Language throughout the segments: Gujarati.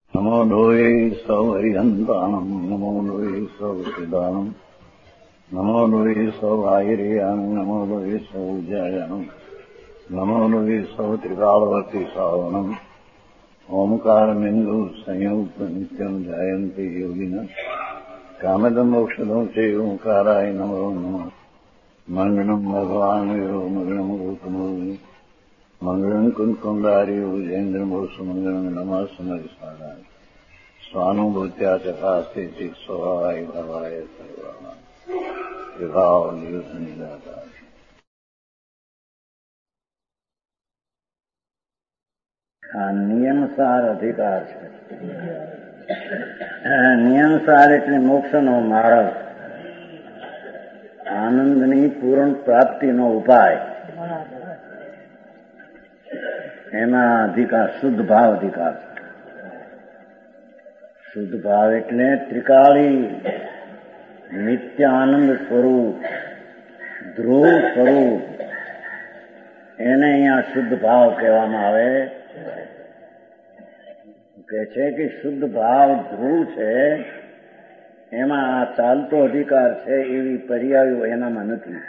નમો લોહે સૌહરિહંતાણમ નમો લોહે સૌસિદાનમ નમો લોહે સૌઆયર્યામ નમો લોહે સૌજયામ નમો લોહે સૌત્રિકાળવતી સાવનમ ઓમકારમિંદુ સંયુક્ત નિત્યમ જાયંતિ યોગિના કામદમોક્ષદો છે ઓંકારાય નમો નમઃ મંગળમ ભગવાન વીરો મંગળમ ગૌતમો મંગળમ કુંકુંડાર્યો જૈન્દ્રમોષ મંગળમ નમઃ સમયસારાય સ્વાનુભૂત્યા ચકાસ્તે ચિત સ્વભાવાય ભાવાય સર્વાના વિભાવ નિયુદ્ધ નિરાકાર. આ નિયમસાર અધિકાર છે. નિયમસાર એટલે મોક્ષનો માર્ગ, આનંદની પૂર્ણ પ્રાપ્તિનો ઉપાય. એમાં અધિકાર શુદ્ધ ભાવ અધિકાર છે. શુદ્ધ ભાવ એટલે ત્રિકાળી નિત્ય આનંદ સ્વરૂપ, ધ્રુવ સ્વરૂપ, એને અહીંયા શુદ્ધ ભાવ કહેવામાં આવે. કે છે કે શુદ્ધ ભાવ ધ્રુવ છે, એમાં આ ચાલતો અધિકાર છે એવી પર્યાયો એનામાં નથી.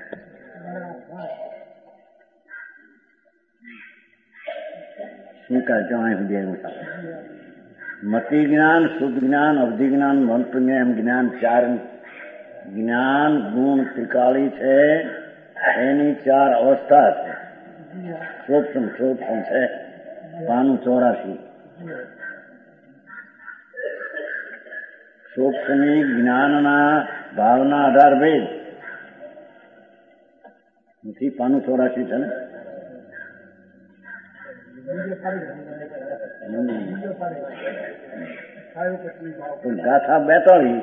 મતિ જ્ઞાન, શુદ્ધ જ્ઞાન, અવધિ જ્ઞાન, મંત્રજ્ઞાન, જ્ઞાન ચાર જ્ઞાન ગુણ ત્રિકાળી છે. એની ચાર અવસ્થા છે. સૂક્ષ્મ છે 584. સૂક્ષ્મી જ્ઞાનના ભાવના આધાર ભેદ નથી. 584 છે ને. ગાથા 42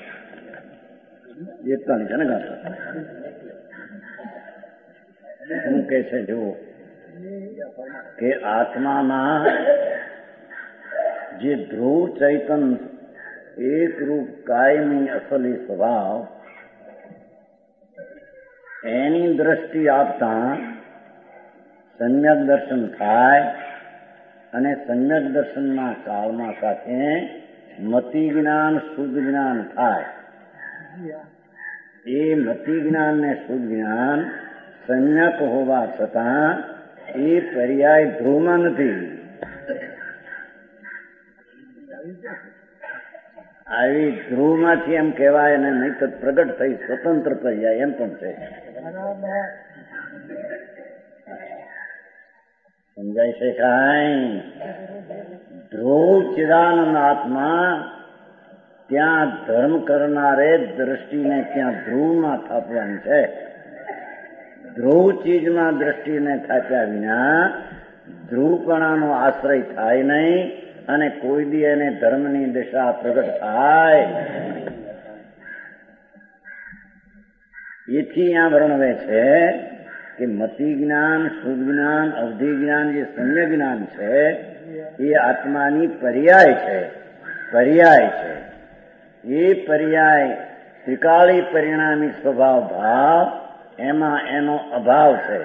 41 છે ને ગાથા. શું કે છે જુઓ કે આત્મામાં જે ધ્રુવ ચૈતન એકરૂપ કાયમી અસલી સ્વભાવ, એની દ્રષ્ટિ આપતા સમ્યક દર્શન થાય અને સમ્યક દર્શનના કાળમાં સાથે મતિ જ્ઞાન, શુદ્ધ જ્ઞાન થાય. એ મતિ જ્ઞાન ને શુદ્ધ જ્ઞાન સમ્યક હોવા છતાં એ પર્યાય ધ્રુવમાં નથી. આવી ધ્રુવમાંથી એમ કહેવાય અને નહીં તો પ્રગટ થઈ સ્વતંત્ર પર્યાય એમ પણ છે. સમજાય છે કાંઈ? ધ્રુવ ચિદાનંદ આત્મા, ત્યાં ધર્મ કરનારે દ્રષ્ટિને ત્યાં ધ્રુવમાં થાપવાની છે. ધ્રુવ ચીજમાં દ્રષ્ટિને થાપ્યા વિના ધ્રુવપણાનો આશ્રય થાય નહીં અને કોઈ દી એને ધર્મની દિશા પ્રગટ થાય. એથી આ વર્ણવે છે કે મતિ જ્ઞાન, શુદ્ધ જ્ઞાન, અવધિ જ્ઞાન, જે સમ્ય જ્ઞાન છે એ આત્માની પર્યાય છે. પર્યાય છે. એ પર્યાય ત્રિકાળી પરિણામી સ્વભાવ ભાવ, એમાં એનો અભાવ છે.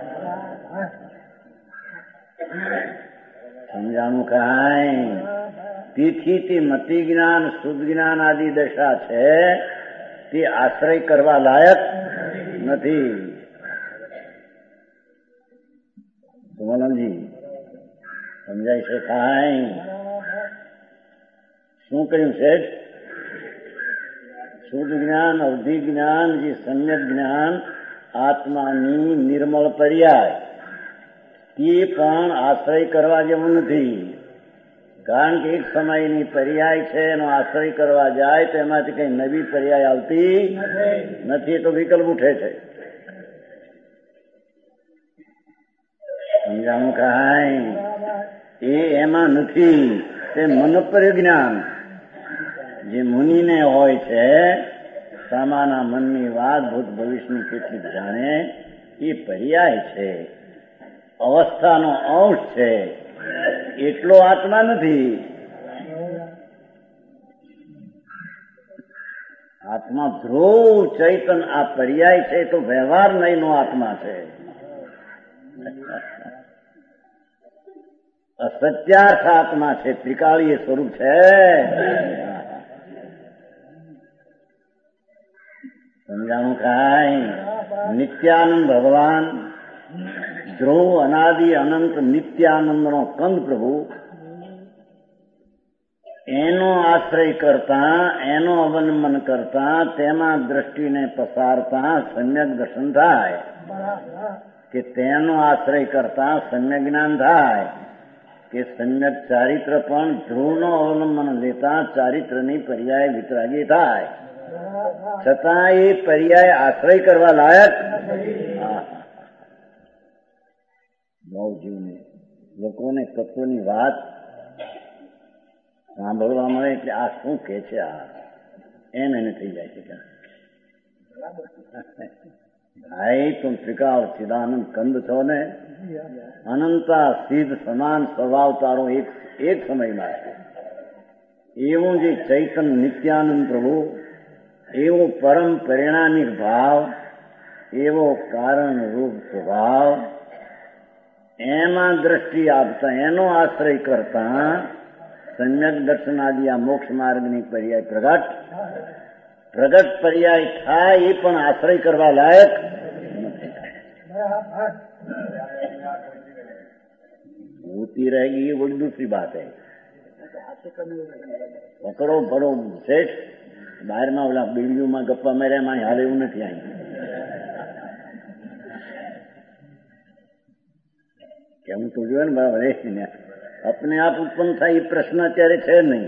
સમજાણું કાંઈ? તેથી તે મતિ જ્ઞાન, શુદ્ધ જ્ઞાન આદિ દશા છે તે આશ્રય કરવા લાયક નથી. સુમનજી સમજાય છે કાંઈ? શું કહ્યું છે? શુદ્ધ જ્ઞાન, અવધિ જ્ઞાન, જે સમ્યક જ્ઞાન આત્માની નિર્મળ પર્યાય, તે પણ આશ્રય કરવા જેવું નથી. કારણ કે એક સમયની પર્યાય છે, એનો આશ્રય કરવા જાય તો એમાંથી કઈ નવી પર્યાય આવતી નથી. તો વિકલ્પ ઉઠે છે. સમજાણું કાંઈ? એ એમાં નથી. તે મનોપરિજ્ઞાન જે મુનિને હોય છે, સામાના મનની વાત, ભૂત ભવિષ્યની કેટલીક જાણે, એ પર્યાય છે, અવસ્થાનો અંશ છે. એટલો આત્મા નથી. આત્મા ધ્રુવ ચૈતન આ પર્યાય છે, તો વ્યવહાર નહીંનો આત્મા છે. અસત્યાર્થ આત્મા છે, ત્રિકાળી એ સ્વરૂપ છે. સમજાણું કાંઈ? નિત્યાનંદ ભગવાન, ધ્રુવ અનાદિ અનંત નિત્યાનંદનો કંદ પ્રભુ, એનો આશ્રય કરતા, એનો અવલંબન કરતા, તેમાં દ્રષ્ટિને પસારતા સમ્યક દર્શન થાય, કે તેનો આશ્રય કરતા સમ્યક જ્ઞાન થાય, કે સમ્યક ચારિત્ર પણ ધ્રુવનો અવલંબન લેતા ચારિત્રની પર્યાય વિતરાગી થાય, છતાં એ પર્યાય આશ્રય કરવા લાયક. બહુ જીવને લોકોને તત્વની વાત સાંભળવા મળે એટલે આ શું કે છે, આ એમ એને થઈ જાય છે. ભાઈ તું ત્રિકાળ ચિદાનંદ કંદ છો ને, અનંતા સિદ્ધ સમાન સ્વભાવ તારો એક સમયમાં છે. એવું જે ચૈતન્ય નિત્યાનંદ પ્રભુ, એવો પરમ પરિણામિક ભાવ, એવો કારણ રૂપ સ્વભાવ, એમાં દ્રષ્ટિ આપતા, એનો આશ્રય કરતા સમ્યક દર્શન આદિ આ મોક્ષ માર્ગની પર્યાય પ્રગટ પર્યાય થાય, એ પણ આશ્રય કરવા લાયક નથી. होती रहेगी ये बड़ी दूसरी बात है. પકડો પડો શેઠ, બહારમાં ઓલા બિલ્ડિંગમાં ગપ્પા માર્યા માં હાલ એવું નથી. અહીં કેમ તો જોયે ને બરાબર, अपने आप उत्पन्न થાય એ પ્રશ્ન અત્યારે છે નહીં.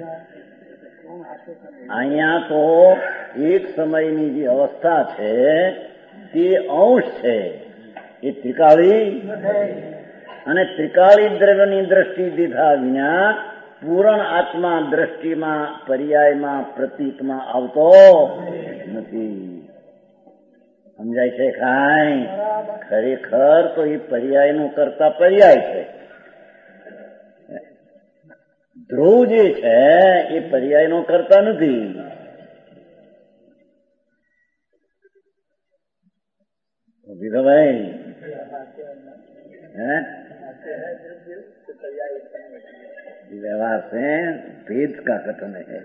અહીંયા તો એક સમયની જે અવસ્થા છે તે અંશ છે, એ ત્રિકાળી, અને ત્રિકાળી દ્રવ્યની દ્રષ્ટિ દીધા વિના પૂર્ણ આત્મા દ્રષ્ટિમાં, પર્યાયમાં, પ્રતીકમાં આવતો નથી. સમજાય છે કાંઈ? ખરેખર તો એ પર્યાયનું કરતા પર્યાય છે. ધ્રુવ જે છે એ પર્યાયનો કરતા નથી. વિધભાઈ व्यवहार से भेद का कथन है.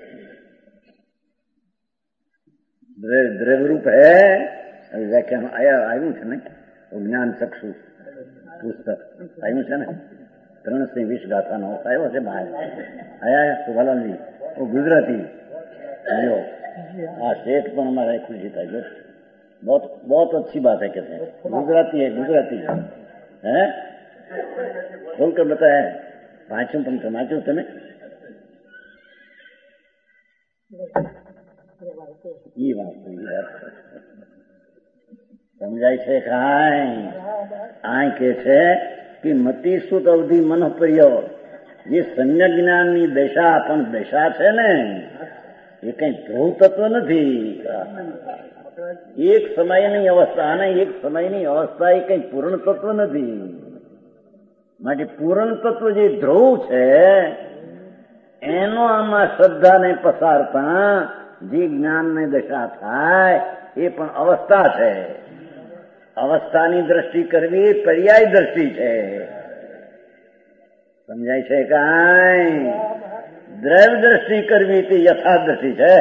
દ્રવ્ય રૂપ હે વ્યાખ્યાન આવ્યું છે ને, જ્ઞાન ચક્ષુ પુસ્તક આવ્યું છે ને, 320 ગાથાનો આવ્યો છે બહાર. આયા સુભાલાલજી ગુજરાતી આવ્યો. આ શેઠ પણ हमारा खुशी था जो बहुत बहुत अच्छी बात है, कहते हैं गुजराती है, गुजराती है. खोलकर बताया वाँचूं पण वाँचूं તમે એ વાત સમજાય છે કાંઈ? આ કે છે કે મતિ સુત અવધિ મનોપ્રિય, જે સમ્યક જ્ઞાનની દશા પણ દશા છે ને, એ કઈ ધ્રુવ તત્વ નથી. એક સમયની અવસ્થા, અને એક સમયની અવસ્થા એ કઈ પૂર્ણ તત્વ નથી. માટે પૂર્ણ તત્વ જે ધ્રુવ છે એનો આમાં શ્રદ્ધાને પસારતા જે જ્ઞાનની દશા થાય એ પણ અવસ્થા છે. અવસ્થાની દ્રષ્ટિ કરવી પર્યાય દ્રષ્ટિ છે. સમજાય છે કાંઈ? દ્રવ્ય દ્રષ્ટિ કરવી તે યથાર્થ દ્રષ્ટિ છે.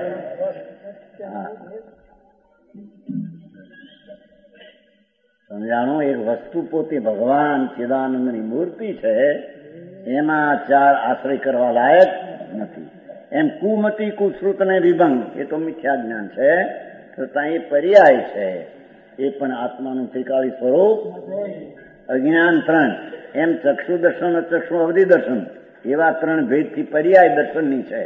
સમજાણું? એક વસ્તુ પોતે ભગવાન ચિદાનંદની મૂર્તિ છે, એમાં ચાર આશ્રય કરવા લાયક નથી. એમ કુમતી કુશ્રુત ને વિભંગ એ તો મિથ્યા જ્ઞાન છે, છતાં એ પર્યાય છે. એ પણ આત્માનું ત્રિકાળી સ્વરૂપ. અજ્ઞાન 3, એમ ચક્ષુ દર્શન, અચક્ષુ અવધિ દર્શન, એવા 3 ભેદથી પર્યાય દર્શનની છે.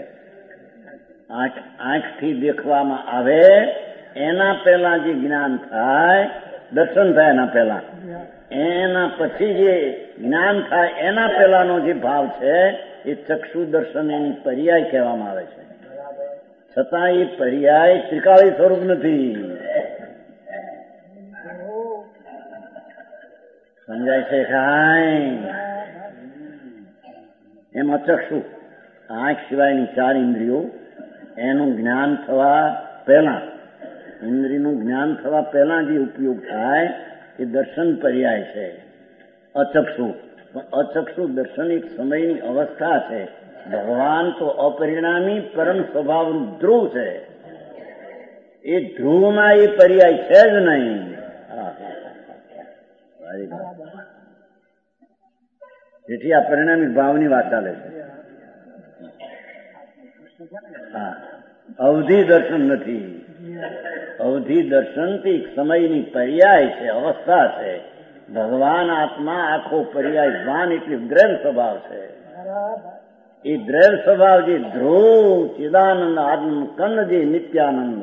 આંખથી દેખવામાં આવે એના પહેલા જે જ્ઞાન થાય, દર્શન થાય એના પહેલા, એના પછી જે જ્ઞાન થાય એના પહેલાનો જે ભાવ છે એ ચક્ષુ દર્શન, એની પર્યાય કહેવામાં આવે છે. છતાં એ પર્યાય ત્રિકાળી સ્વરૂપ નથી. સમજાય છે કાંઈ? એમ અચક્ષુ, આંખ સિવાયની 4 ઇન્દ્રિયો, એનું જ્ઞાન થવા પહેલા, ઇન્દ્રિયનું જ્ઞાન થવા પહેલા જે ઉપયોગ થાય એ દર્શન પર્યાય છે. અચક્ષુ પણ અચક્ષુ દર્શન એક સમયની અવસ્થા છે. ભગવાન તો અપરિણામી પરમ સ્વભાવનું ધ્રુવ છે. એ ધ્રુવમાં એ પર્યાય છે જ નહીં. જેથી આ પરિણામી ભાવની વાત ચાલે છે. હા, અવધિ દર્શન નથી. અવધિ દર્શનથી સમયની પર્યાય છે, અવસ્થા છે. ભગવાન આત્મા આખો પર્યાય વાન એટલે દ્રવ્ય સ્વભાવ છે. એ દ્રવ્ય સ્વભાવ જે ધ્રુવ ચિદાનંદ આનંદ કંદ જે નિત્યાનંદ,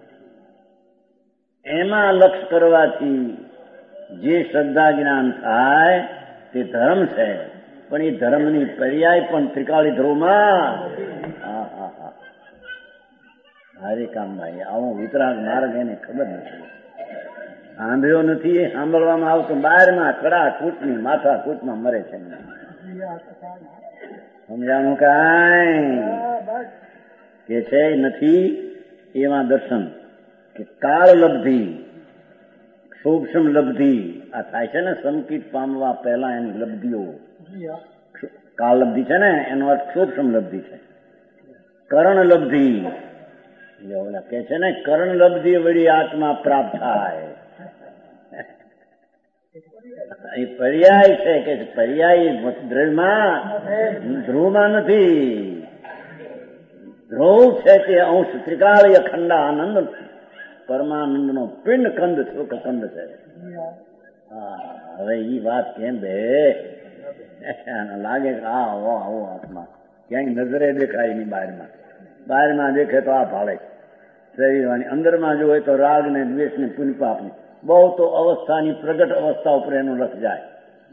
એમાં લક્ષ કરવાથી જે શ્રદ્ધા જ્ઞાન થાય તે ધર્મ છે. પણ એ ધર્મની પર્યાય પણ ત્રિકાળી ધ્રુવમાં હારે કામભાઈ આવો વિતરાગ માર્ગ એને ખબર નથી, સાંભળ્યો નથી. એ સાંભળવામાં આવતો 12માં કડા કૂટની માથા કૂટમાં મરે છે. સમજાણું કાંઈ કે છે નથી. એમાં દર્શન કે કાળ લબ્ધિ સૂક્ષ્મ લબ્ધિ આ થાય છે ને, સંકિત પામવા પહેલા એની લબ્ધિઓ કાળ લબ્ધિ છે ને, એનો અર્થ સૂક્ષ્મ લબ્ધિ છે. કરણ લબ્ધિ ઓલા કે છે ને, કરણ લબ્ધિ વળી આત્મા પ્રાપ્ત થાય. એ પર્યાય છે કે પર્યાય દ્રવ્યમાં ધ્રુવમાં નથી. ધ્રુવ છે તે અંશ ત્રિકાળીય ખંડાનંદ પરમાનંદ નો પિંડ કંદ સુખ કંદ છે. હવે ઈ વાત કેમ બે લાગે કે આવો આવો આત્મા ક્યાંય નજરે દેખાય નહીં. બહારમાં દેખે તો આ ભાડે શરીરની અંદરમાં જો હોય તો રાગ ને દ્વેષ ને પુણ્ય પાપ ને બહુ તો અવસ્થાની પ્રગટ અવસ્થા ઉપર એનો લખ જાય.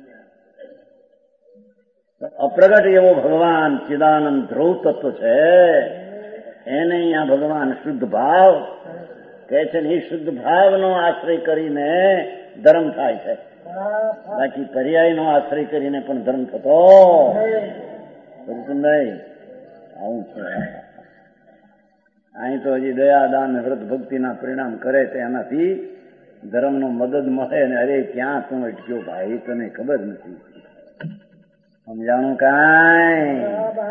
અપ્રગટ એવો ભગવાન ચિદાનંદ ધ્રુવ તત્વ છે. એને અહીંયા ભગવાન શુદ્ધ ભાવ કહે છે ને, એ શુદ્ધ ભાવનો આશ્રય કરીને ધર્મ થાય છે. બાકી પર્યાયનો આશ્રય કરીને પણ ધર્મ થતો નહીં. આવું છે. અહીં તો હજી દયા દાન વ્રત ભક્તિના પરિણામ કરે તો એનાથી ધર્મનો મદદ મળે ને. અરે ક્યાં તું અટક્યો ભાઈ, તને ખબર નથી. સમજાણું કાંઈ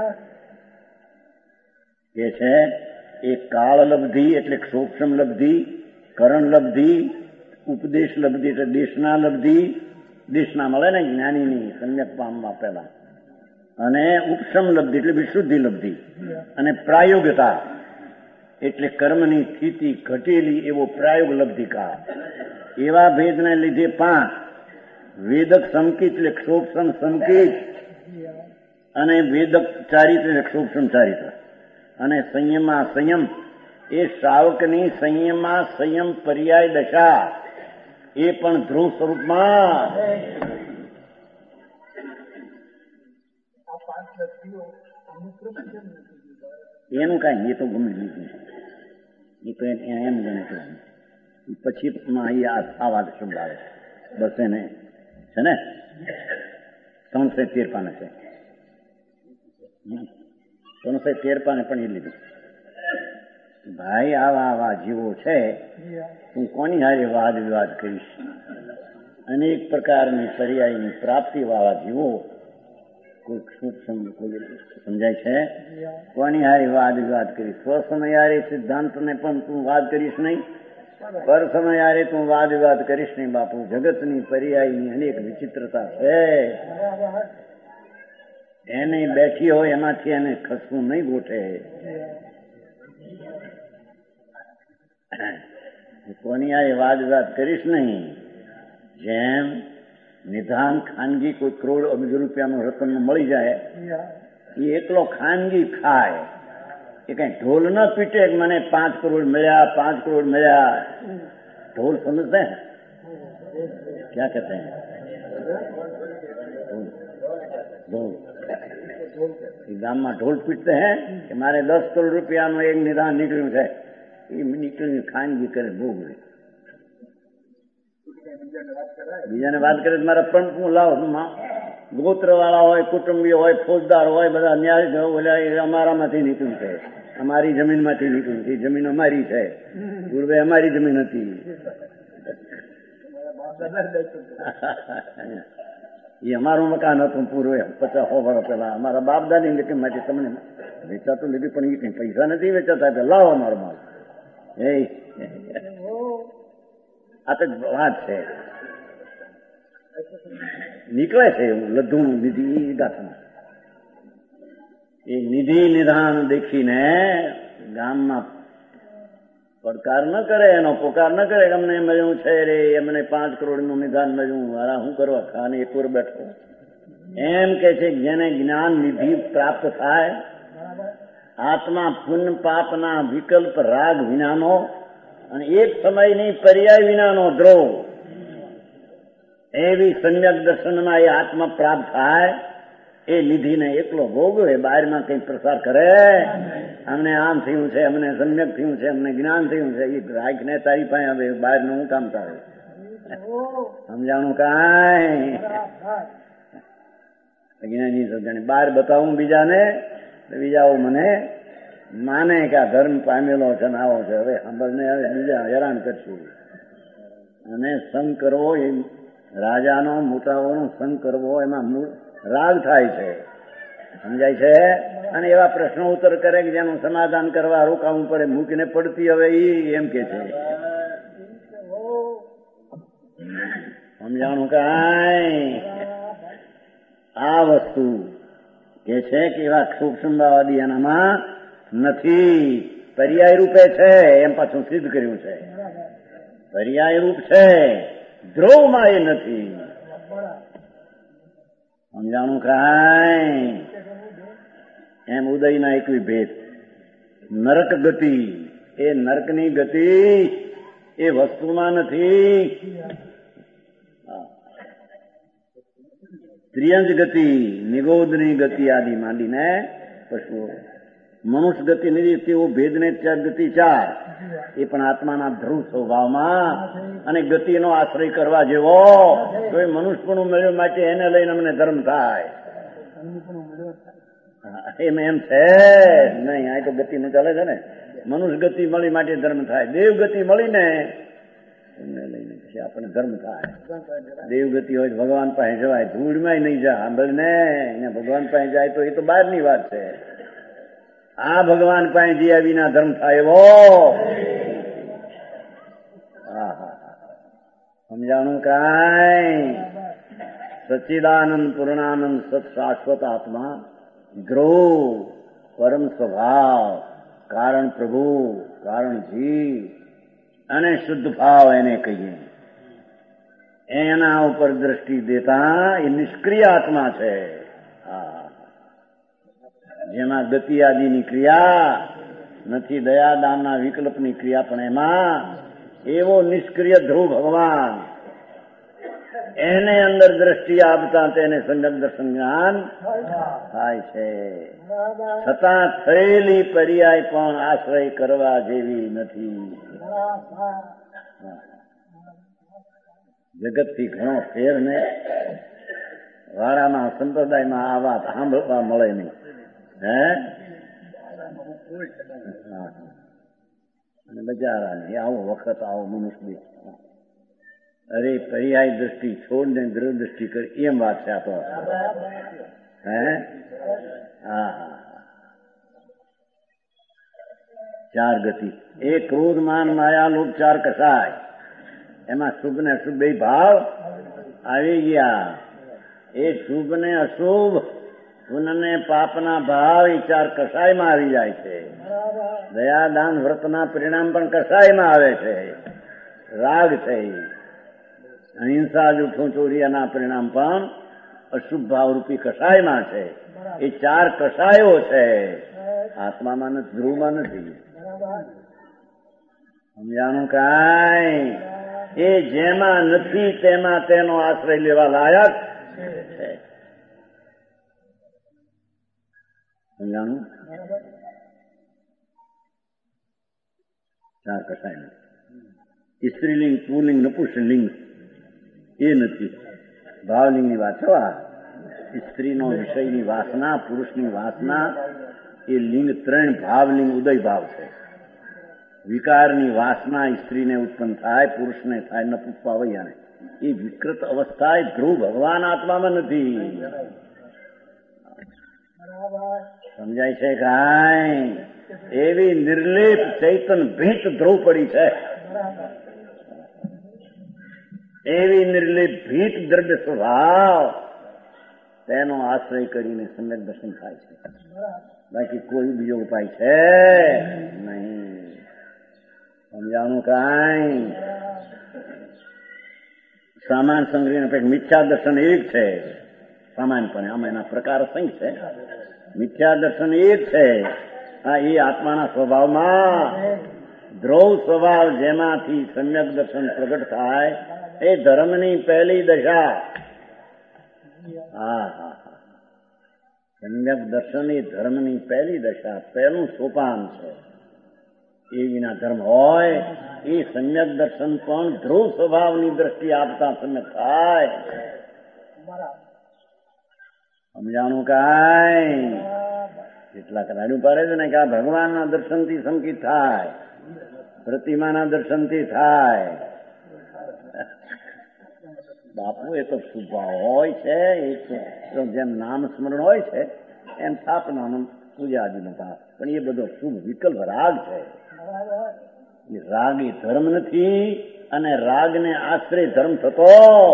કે છે એ કાળ લબ્ધિ એટલે સૂક્ષ્મ લબ્ધિ, કરણ લબ્ધિ, ઉપદેશ લબ્ધિ એટલે દેશના લબ્ધિ. દેશના મળે ને જ્ઞાનીની સમ્યક પામવા પહેલા. અને ઉપશમ લબ્ધિ એટલે વિશુદ્ધિ લબ્ધિ. અને પ્રાયોગતા એટલે કર્મની સ્થિતિ ઘટેલી એવો પ્રાયોગ લબ્ધિકા. એવા ભેદને લીધે 5 વેદક સંકિત એટલે સૂક્ષ્મ સંકિત, અને વેદક ચારિત્ર એટલે સૂક્ષ્મ ચારિત્ર, અને સંયમમાં સંયમ એ શ્રાવકની સંયમમાં સંયમ પર્યાય દશા એ પણ ધ્રુવ સ્વરૂપમાં. એનું કાંઈ એ તો ગમે લીધું, એ તો એમ ગણે છે. પછી આ વાત શબ્દ આવે બસ એને છે ને 313 પાને છે. 313 પાને પણ એ લીધું. ભાઈ આવા જીવો છે, તું કોની હારે વાદ વિવાદ કરીશ? અનેક પ્રકારની પર્યાયની પ્રાપ્તિ વાળા જીવો, કોઈ સૂક્ષ્મ કોઈ સમજાય છે, કોની હારે વાદ વિવાદ કરીશ? સ્વસમય હારે સિદ્ધાંતને પણ તું વાદ કરીશ નહીં, પર સમય હારે તું વાદ વિવાદ કરીશ નહીં. બાપુ જગતની પર્યાયની અનેક વિચિત્રતા છે, એને બેઠી હોય એમાંથી એને ખસવું નહીં ગોઠે. કોની હારે વાદ વિવાદ કરીશ નહીં. જેમ નિધાન ખાનગી કોઈ કરોડ અબજ રૂપિયાનું રતન મળી જાય, એ એકલો ખાનગી ખાય, એ કઈ ઢોલ ન પીટે મને 5 કરોડ મળ્યા 5 કરોડ મળ્યા. ઢોલ સમજते हैं क्या कहते हैं? ઢોલ ગામમાં ઢોલ પીટते हैं કે મારે 10 કરોડ રૂપિયાનું એક નિધાન નીકળ્યું છે, એ નીકળ્યું ખાનગી કરે ભોગવે. બીજાને વાત કરે મારા પણ હું લાવ, ગોત્ર વાળા હોય, કુટુંબી હોય, ફોજદાર હોય, બધા ન્યાય બોલ્યા અમારામાંથી નીકળ્યું છે, અમારી જમીનમાંથી નીકળ્યું છે, જમીન અમારી છે, પૂર્વે અમારી જમીન હતી. એ અમારું મકાન હતું પૂર્વે 50 વર્ષ પહેલા અમારા બાપ દાદી લીધી માટે તમને વેચાતું લીધું, પણ એ કઈ પૈસા નથી વેચાતા, લાવો અમારો માલ. આ તો વાત છે, નીકળે છે એવું લધું નિધિ ગાથમાં. એ નિધિ નિધાન દેખીને ગામમાં પડકાર ન કરે, એનો પોકાર ન કરે, અમને મળ્યું છે રે, અમને 5 કરોડનું નિધાન મળ્યું, મારા શું કરવા ખાને એક ઓર બેઠો. એમ કે છે જેને જ્ઞાન નિધિ પ્રાપ્ત થાય, આત્મા પુણ્ય પાપના વિકલ્પ રાગ વિનાનો અને એક સમયની પર્યાય વિનાનો દ્રોહ, એવી સમ્યક દર્શનમાં એ આત્મા પ્રાપ્ત થાય. એ નિધિને એકલો ભોગવે, બહારમાં કઈ પ્રસાર કરે, અમને આમ થયું છે, અમને સમ્યક થયું છે, અમને જ્ઞાન થયું છે, એ રાખને તારી પાસે હવે બહારનું હું કામ તારે સમજાણું કાંઈ. અજ્ઞાની સજ્જન બહાર બતાવું બીજાને, બીજાઓ મને માને કે આ ધર્મ પામેલો છે ને આવો છે, હવે સાંભળને હવે બીજા હેરાન કરશું. અને સંગ કરવો એ રાજાનો મોટાઓનો સંગ કરવો, એમાં રાગ થાય છે, સમજાય છે. અને એવા પ્રશ્નો ઉત્તર કરે કે જેનું સમાધાન કરવા રોકાવું પડે, મૂકીને પડતી હવે ઈ એમ કે છે. સમજાણું કાંઈ. આ વસ્તુ કે છે કે એવા સૂક્ષ્મવાદી એનામાં નથી, પર્યાય રૂપે છે, એમ પાછું સિદ્ધ કર્યું છે. પર્યાય રૂપ છે, ધ્રુવમાં એ નથી. સમજાણું કાંઈ. એમ ઉદયના એકવી ભેદ. નરક ગતિ, એ નરકની ગતિ એ વસ્તુમાં નથી. ત્રિયંજ ગતિ, નિગોદની ગતિ આદિ માંડીને પશુઓ, મનુષ્ય ગતિ નથી, તેઓ ભેદને ગતિ 4, એ પણ આત્માના ધ્રુવ સ્વભાવમાં અને ગતિનો આશ્રય કરવા જેવો. તો એ મનુષ્યપણું મળ્યું માટે એને લઈને અમને ધર્મ થાય એમ છે નહીં. આ તો ગતિ નું ચાલે છે ને, મનુષ્ય ગતિ મળી માટે ધર્મ થાય, દેવ ગતિ મળીને એમને લઈને પછી આપણે ધર્મ થાય. દેવગતિ હોય ભગવાન પાસે જવાય, ધૂળમાં નહીં જા, સાંભળને અહીંયા ભગવાન પાસે જાય તો એ તો બહારની વાત છે. આ ભગવાન પાસે જ્યાં વિના ધર્મ થાય એવો. સમજાણું કાંઈ. સચ્ચિદાનંદ પૂર્ણાનંદ સત શાશ્વત આત્મા, ધ્રુવ પરમ સ્વભાવ, કારણ પ્રભુ, કારણ જીવ અને શુદ્ધ ભાવ એને કહીએ. એના ઉપર દ્રષ્ટિ દેતા એ નિષ્ક્રિય આત્મા છે. જેમાં ગતિ આદિની ક્રિયા નથી, દયા દાનના વિકલ્પની ક્રિયા પણ એમાં, એવો નિષ્ક્રિય ધ્રુવ ભગવાન, એને અંદર દ્રષ્ટિ આપતા તેને સંગત દર્શન જ્ઞાન થાય છે. છતાં થયેલી પર્યાય પણ આશ્રય કરવા જેવી નથી. જગતથી ઘણો ફેર ને વાળાના સંપ્રદાયમાં આ વાત સાંભળવા મળે નહીં. અને બજારા નહીં, આવો વખત આવો મનુષ્ય. અરે પર્યાય દ્રષ્ટિ છોડ ને દ્રવ દ્રષ્ટિ કરી એમ વાત છે. આપો હા, 4 ગતિ, એ ક્રોધ માન માયા લોભ 4 કસાય. એમાં શુભ ને અશુભ 2 ભાવ આવી ગયા. એ શુભ ને અશુભ, પુણ્ય પાપના ભાવ એ 4 કસાયમાં આવી જાય છે. દયા દાન વ્રતના પરિણામ પણ કસાયમાં આવે છે. રાગ છે, અહિંસા જૂઠું ચોરિયાના પરિણામ પણ અશુભ ભાવરૂપી કસાયમાં છે. એ 4 કસાયો છે, આત્મામાં નથી, ધ્રુવમાં નથી. સમજાણું કાંઈ. એ જેમાં નથી તેમાં તેનો આશ્રય લેવા લાયક છે. સમજાણું. 4 કસાય નથી. સ્ત્રીલિંગ, પુલ્લિંગ, નપુંસકલિંગ એ નથી. ભાવલિંગની વાત છો. આ સ્ત્રીનો વિષયની વાસના, પુરુષની વાસના, એ લિંગ 3 ભાવલિંગ ઉદય ભાવ છે. વિકારની વાસના સ્ત્રીને ઉત્પન્ન થાય, પુરુષને થાય, નપુંસક વૈયાને એ વિકૃત અવસ્થા એ ધ્રુવ ભગવાન આત્મામાં નથી. સમજાય છે કાંઈ? એવી નિર્લેપ ચૈતન ભીત ધ્રુવ પડી છે. એવી નિર્લેપ ભીત દ્રવ્ય સ્વભાવ, તેનો આશ્રય કરીને સમ્યક દર્શન થાય છે. બાકી કોઈ બીજો ઉપાય છે નહીં. સમજાણું કાંઈ? સામાન સંગ્રહ અપેક્ષા મિથ્યા દર્શન એક છે. સામાન્યપણે આમાં એના પ્રકાર સંખ્ય છે. મિથ્યા દર્શન એ જ છે. હા, એ આત્માના સ્વભાવમાં ધ્રુવ સ્વભાવ જેમાંથી સમ્યક દર્શન પ્રગટ થાય એ ધર્મની પહેલી દશા. હા હા હા, સમ્યક દર્શન એ ધર્મની પહેલી દશા, પહેલું સોપાન છે. એ વિના ધર્મ હોય એ સમ્યક દર્શન પણ ધ્રુવ સ્વભાવની દ્રષ્ટિ આપતા સમ્યક થાય. સમજાણું કાંઈ? કેટલાક રાડું પાડે છે ને કે આ ભગવાનના દર્શનથી સંકિત થાય, પ્રતિમાના દર્શનથી થાય. બાપુ એ તો સ્વભાવ હોય છે. એ તો જેમ નામ સ્મરણ હોય છે એમ સ્થાપનાનું પૂજા આદિનો પાસ, પણ એ બધો શુભ વિકલ્પ રાગ છે. એ રાગ એ ધર્મ નથી, અને રાગને આશ્રય ધર્મ થતો.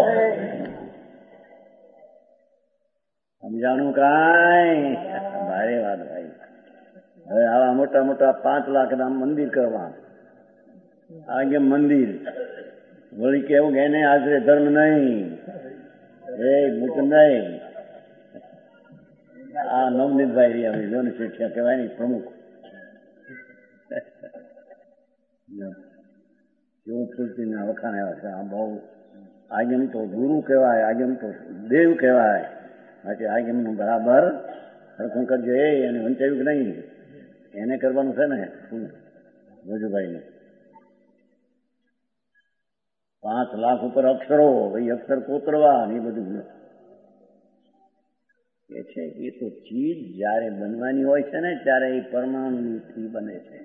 સમજાણું કાંઈ? ભારે વાત ભાઈ. હવે આવા મોટા મોટા 5 લાખના મંદિર કરવા, આગે મંદિર વળી કેવું કે એને આશરે ધર્મ નહીં, એ મૂક નહીં. આ નવનીતભાઈ રહ્યા જોન શિક્ષા કહેવાય ને પ્રમુખ, કેવું ફૂલતીના વખાણ આવ્યા છે. આ બહુ આગેમ તો ગુરુ કહેવાય, આગેમ તો દેવ કહેવાય. બાકી આગેમનું બરાબર હરખું કરજો. એને વંચાયું કે નહીં એને કરવાનું છે ને રજુભાઈને. 5 લાખ ઉપર અક્ષરો, એ અક્ષર કોતરવા એ બધું એ છે. એ તો ચીજ જયારે બનવાની હોય છે ને ત્યારે એ પરમાણુથી બને છે.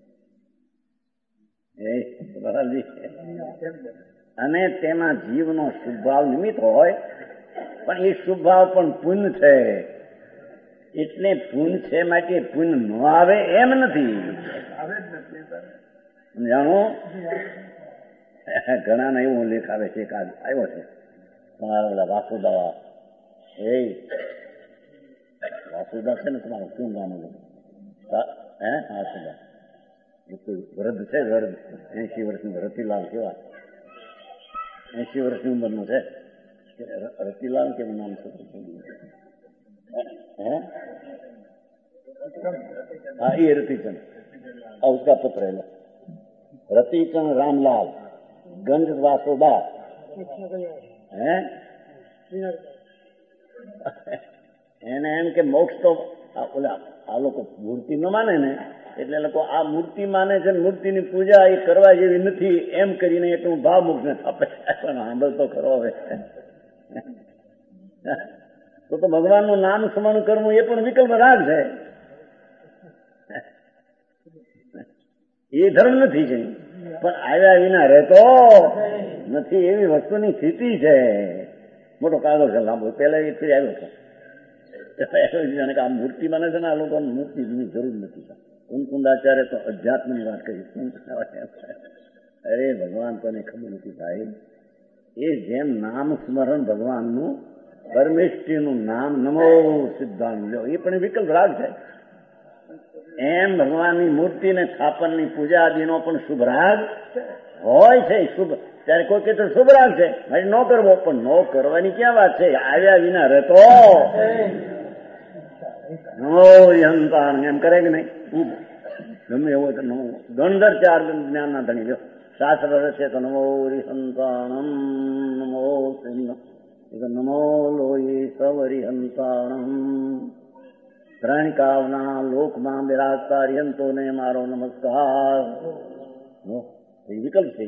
અને તેમાં જીવનો શુભભાવ નિમિત્ત હોય, પણ એ શુભભાવ પણ પુણ્ય છે. એટલે પુણ્ય છે માટે પુણ્ય ન આવે એમ નથી. સમજાણું? ઘણા ને એવું લેખ આવે છે. એક આવ્યો છે તમારા બધા વાસુદા, એ વાસુદા છે ને તમારું શું નામ? હે વાસુદા. એ કોઈ વૃદ્ધ છે, વૃદ્ધ 80 વર્ષનું રતિલાલ. કેવા 80 વર્ષની ઉંમરનું છે રતિલાલ, કેવું નામ છે? હે હા, એ રતિચંદ. આ उसका पुत्र है रतिचंद रामलाल गंज वासोदा. હે એને એમ કે મોક્ષ તો ઓલા આ લોકો મૂર્તિ ન માને ને, એટલે લોકો આ મૂર્તિ માને છે, મૂર્તિની પૂજા એ કરવા જેવી નથી એમ કરીને એટલું ભાવ મુક્ત આપે. પણ સાંભળ તો ખરો. હવે તો ભગવાનનું નામ સ્મરણ કરવું એ પણ વિકલ્પ રાગ છે. એ ધર્મ નથી છે, પણ આવ્યા વિના રહેતો નથી એવી વસ્તુની સ્થિતિ છે. મોટો કાગળ છે લાંબો, પેલા એ ફરી આવ્યો હતો. આ મૂર્તિ બને છે ને, આ લોકો મૂર્તિની જરૂર નથી. કુંકુંદાચાર્ય તો અધ્યાત્મની વાત કરી. અરે ભગવાન તને ખબર નથી ભાઈ. એ જેમ નામ સ્મરણ ભગવાનનું, પરમેષ્ઠીનું નામ નમો સિદ્ધાંત લ્યો, એ પણ વિકલ્પ રાગ છે. એમ ભગવાનની મૂર્તિને સ્થાપનની પૂજા આદિનો પણ શુભ રાગ હોય છે. શુભ ત્યારે કોઈ કે તો શુભ રાગ છે ભાઈ, ન કરવો. પણ ન કરવાની ક્યાં વાત છે? આવ્યા વિના રહેતો હંતાણ એમ કરે કે નહીં? ગમે એવો તો ગણધર 4 જ્ઞાનના ધણી લ્યો. શાસ્ત્ર રચે તો નમો હંતાણમ, નમો નમો લોહી સવરિહંતાણમ. 3 કાવના લોકમાં બિરાજતા રિહંતોને મારો નમસ્કાર. એ વિકલ્પ છે.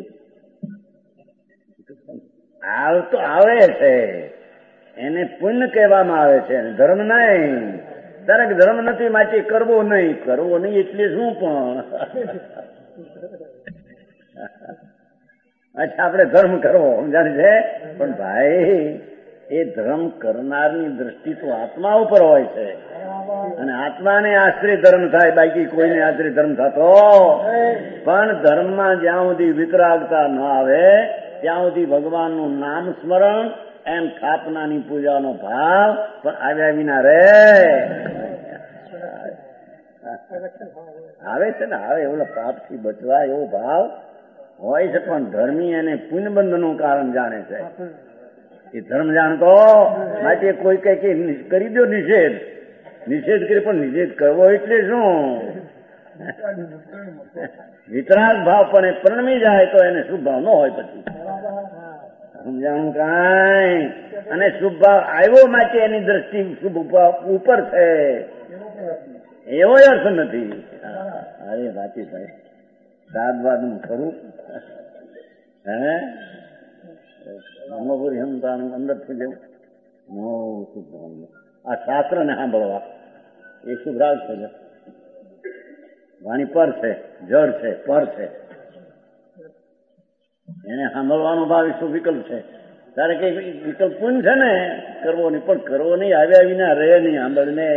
તો આવે છે એને પુણ્ય કહેવામાં આવે છે, ધર્મ નહીં. દરેક ધર્મ નથી માટે કરવો નહીં. કરવો નહીં એટલે શું? પણ અચ્છા આપણે ધર્મ કરવો સમજાય છે, પણ ભાઈ એ ધર્મ કરનારની દ્રષ્ટિ તો આત્મા ઉપર હોય છે, અને આત્માને આશ્રય ધર્મ થાય, બાકી કોઈને આશ્રય ધર્મ થતો. પણ ધર્મમાં જ્યાં સુધી વિતરાગતા ન આવે ત્યાં સુધી ભગવાનનું નામ સ્મરણ એમ સ્થાપનાની પૂજાનો ભાવ પણ આવ્યા વિના રે આવે છે ને. આવે એવો પાપથી બચવા એવો ભાવ હોય છે, પણ ધર્મી એને પુણ્યબંધનું કારણ જાણે છે. એ ધર્મ જાણતો માટે કોઈ કઈ કરી દો નિષેધ કરી, પણ નિષેધ કરવો એટલે શું? વિતરાગ ભાવ પણ એ પરણમી જાય તો એને શુભ ભાવ ન હોય પછી સમજાણું કાંઈ. અને શુભ ભાવ આવ્યો માટે એની દ્રષ્ટિ શુભ ઉપર છે એવો અર્થ નથી. અરે વાંચી ભાઈ સાદવાદ નું ખરું હે અમપુરી હમતાનું અંદરથી જવું આ શાસ્ત્ર ને સાંભળવા એ શુભ રાગ છે. વાણી પર છે, જળ છે, પર છે, એને સાંભળવાનો ભાવ એ શું વિકલ્પ છે. તારે કઈ વિકલ્પ પૂન છે ને કરવો નહીં, પણ કરવો નહીં આવ્યા વિના રહે નહીં સાંભળને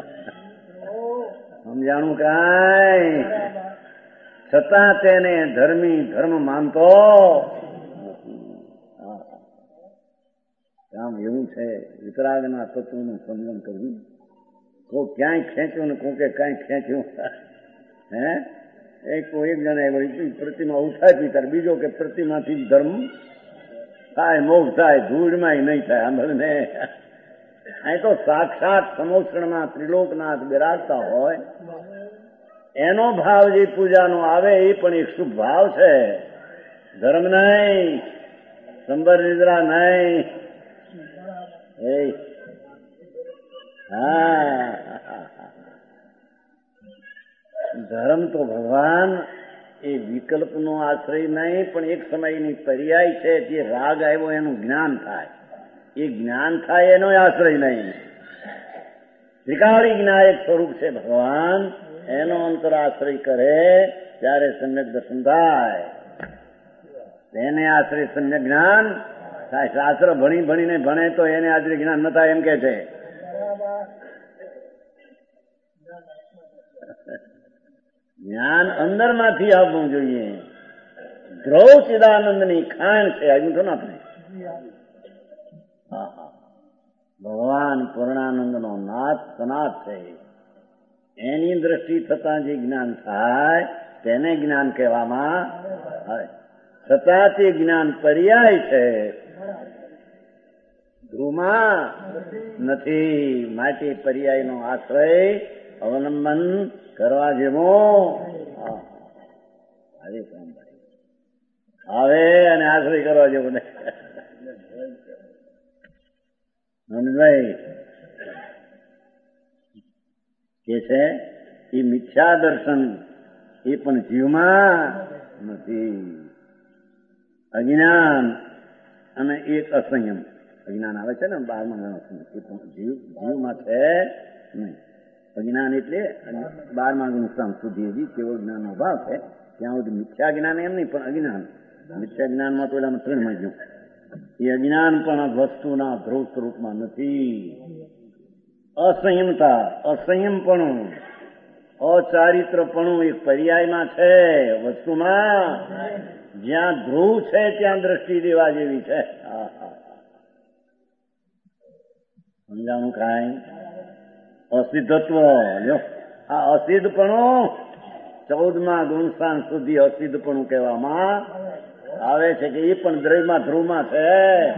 સમજાણું કાંઈ. છતાં તેને ધર્મી ધર્મ માનતો કામ એવું છે. વિતરાગના તત્વનું સમજણ કરવું. કોઈ ક્યાંય ખેંચ્યું ને કોકે કાંઈ ખેંચ્યું હે એક જણા વળી પ્રતિમા ઉઠાવી ત્યારે બીજો કે પ્રતિમાથી ધર્મ થાય, મોક્ષ થાય, ધૂળમાં નહીં થાય સાંભળને. અહીં તો સાક્ષાત સમોષણમાં ત્રિલોકનાથ બિરાજતા હોય એનો ભાવ જે પૂજાનો આવે એ પણ એક શુભ ભાવ છે. ધર્મ નહીં, સંબર નિદ્રા નહીં. હા ધર્મ તો ભગવાન એ વિકલ્પનો આશ્રય નહીં, પણ એક સમયની પર્યાય છે. જે રાગ આવ્યો એનું જ્ઞાન થાય, એ જ્ઞાન થાય એનો આશ્રય નહીં. ત્રિકાળી જ્ઞાયક સ્વરૂપ છે ભગવાન, એનો અંતર આશ્રય કરે ત્યારે સમ્યક દર્શન થાય. તેને આશ્રય સમ્યક જ્ઞાન થાય. શાસ્ત્ર ભણીને ભણે તો એને આશ્રય જ્ઞાન ન થાય એમ કે છે. જ્ઞાન અંદરમાંથી આવવું જોઈએ. ધ્રુવ ચિદાનંદની ખાણ છે આવ્યું તો ને આપણે. ભગવાન પૂર્ણાનંદનો નાથ સનાથ છે. એની દ્રષ્ટિ થતા જે જ્ઞાન થાય તેને જ્ઞાન કહેવામાં આવે. છતાં તે જ્ઞાન પર્યાય છે, ધ્રુવમાં નથી. માટે પર્યાયનો આશ્રય અવલંબન કરવા જેવો આવે અને આશ્રય કરવા જેવો નંદભાઈ કે છે એ મિથ્યા દર્શન એ પણ જીવમાં નથી. અજ્ઞાન અને એક અસંયમ. અજ્ઞાન આવે છે ને 12મા ગણ એ પણ જીવમાં છે નહીં. અજ્ઞાન એટલે 12મા ગુણ સુધી કેવળ જ્ઞાનનો ભાવ છે. ત્યાં સુધી મિથ્યા જ્ઞાન એમ નહીં, પણ અજ્ઞાન. મિથ્યા જ્ઞાનમાં તો એલામાં 3 ગયું. એ અજ્ઞાન પણ વસ્તુના ધ્રુવ સ્વરૂપમાં નથી. અસંયમતા, અસંયમપણું, અચારિત્રપણું એક પર્યાયમાં છે વસ્તુમાં. જ્યાં ધ્રુવ છે ત્યાં દ્રષ્ટિ દેવા જેવી છે. સમજાણું કાંઈ. અસિદ્ધત્વ, આ અસિદ્ધપણું 14મા ગુણસ્થાન સુધી અસિદ્ધપણું કહેવામાં આવે છે કે એ પણ દ્રવ્યમાં ધ્રુવમાં છે.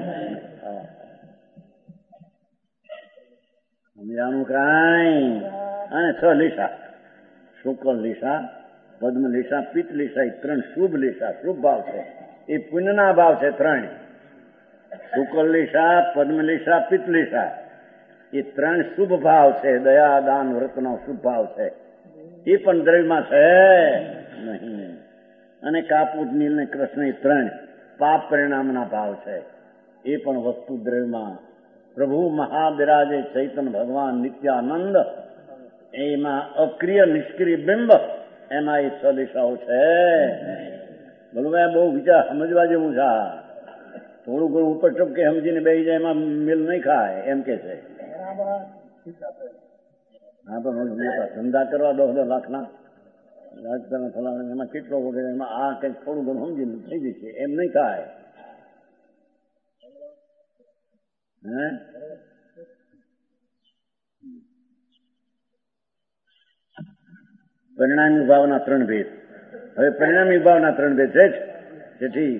સમજાણું કાંઈ. અને 6 લીસા, શુક્લ લીસા, પદ્મ લીસા, પિત્ત લીસા, એ 3 શુભ લીસા, શુભ ભાવ છે. એ પુણ્યના ભાવ છે 3. શુક્લ લીસા, પદ્મ લીસા, પિત્ત લીસા, એ 3 શુભ ભાવ છે. દયા, દાન, વ્રતનો શુભ ભાવ છે. એ પણ દ્રવ્યમાં છે નહીં. અને કાપૂટ, નીલ ને કૃષ્ણ એ 3 પાપ પરિણામના ભાવ છે. એ પણ વસ્તુ દ્રવ્યમાં. પ્રભુ મહાબિરાજે ચૈતન ભગવાન નિત્યાનંદ, એમાં અક્રિય નિષ્ક્રિય બિંબ, એમાં એ 6 દિશાઓ છે. બોલું ભાઈ બહુ વિચાર સમજવા જેવું છે. થોડું ઘણું ઉપર ટપકે સમજીને બેસી જાય એમાં મેલ નહીં ખાય એમ કે છે. હા પણ ધંધા કરવા 10 લાખના રાજકારણ ફલાણા એમાં કેટલો વગેરે એમાં આ કંઈક થોડું ઘણું સમજીને થઈ જશે એમ નહીં થાય. હે પરિણામી ભાવના 3 ભેદ. હવે પરિણામી ભાવના 3 ભેદ છે. જેથી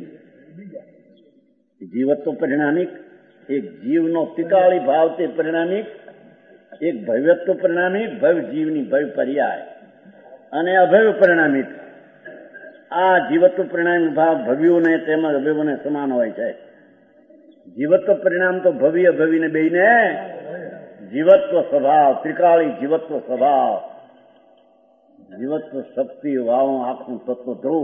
જીવત્વ પરિણામિક, એક જીવનો તિકાળી ભાવ તે પરિણામિક, એક ભવ્યત્વ પરિણામિક, ભવ્ય જીવની ભવ્ય પર્યાય અને અભવ્ય પરિણામિક. આ જીવત્વ પરિણામિક ભાવ ભવ્યોને તેમજ અભવ્યોને સમાન હોય છે. જીવત્વ પરિણામ તો ભવ્ય ભવિને બેને જીવત્વ સ્વભાવ, ત્રિકાળી જીવત્વ સ્વભાવ, જીવત્વ શક્તિ વાળું આખું તત્વ ધ્રુવ.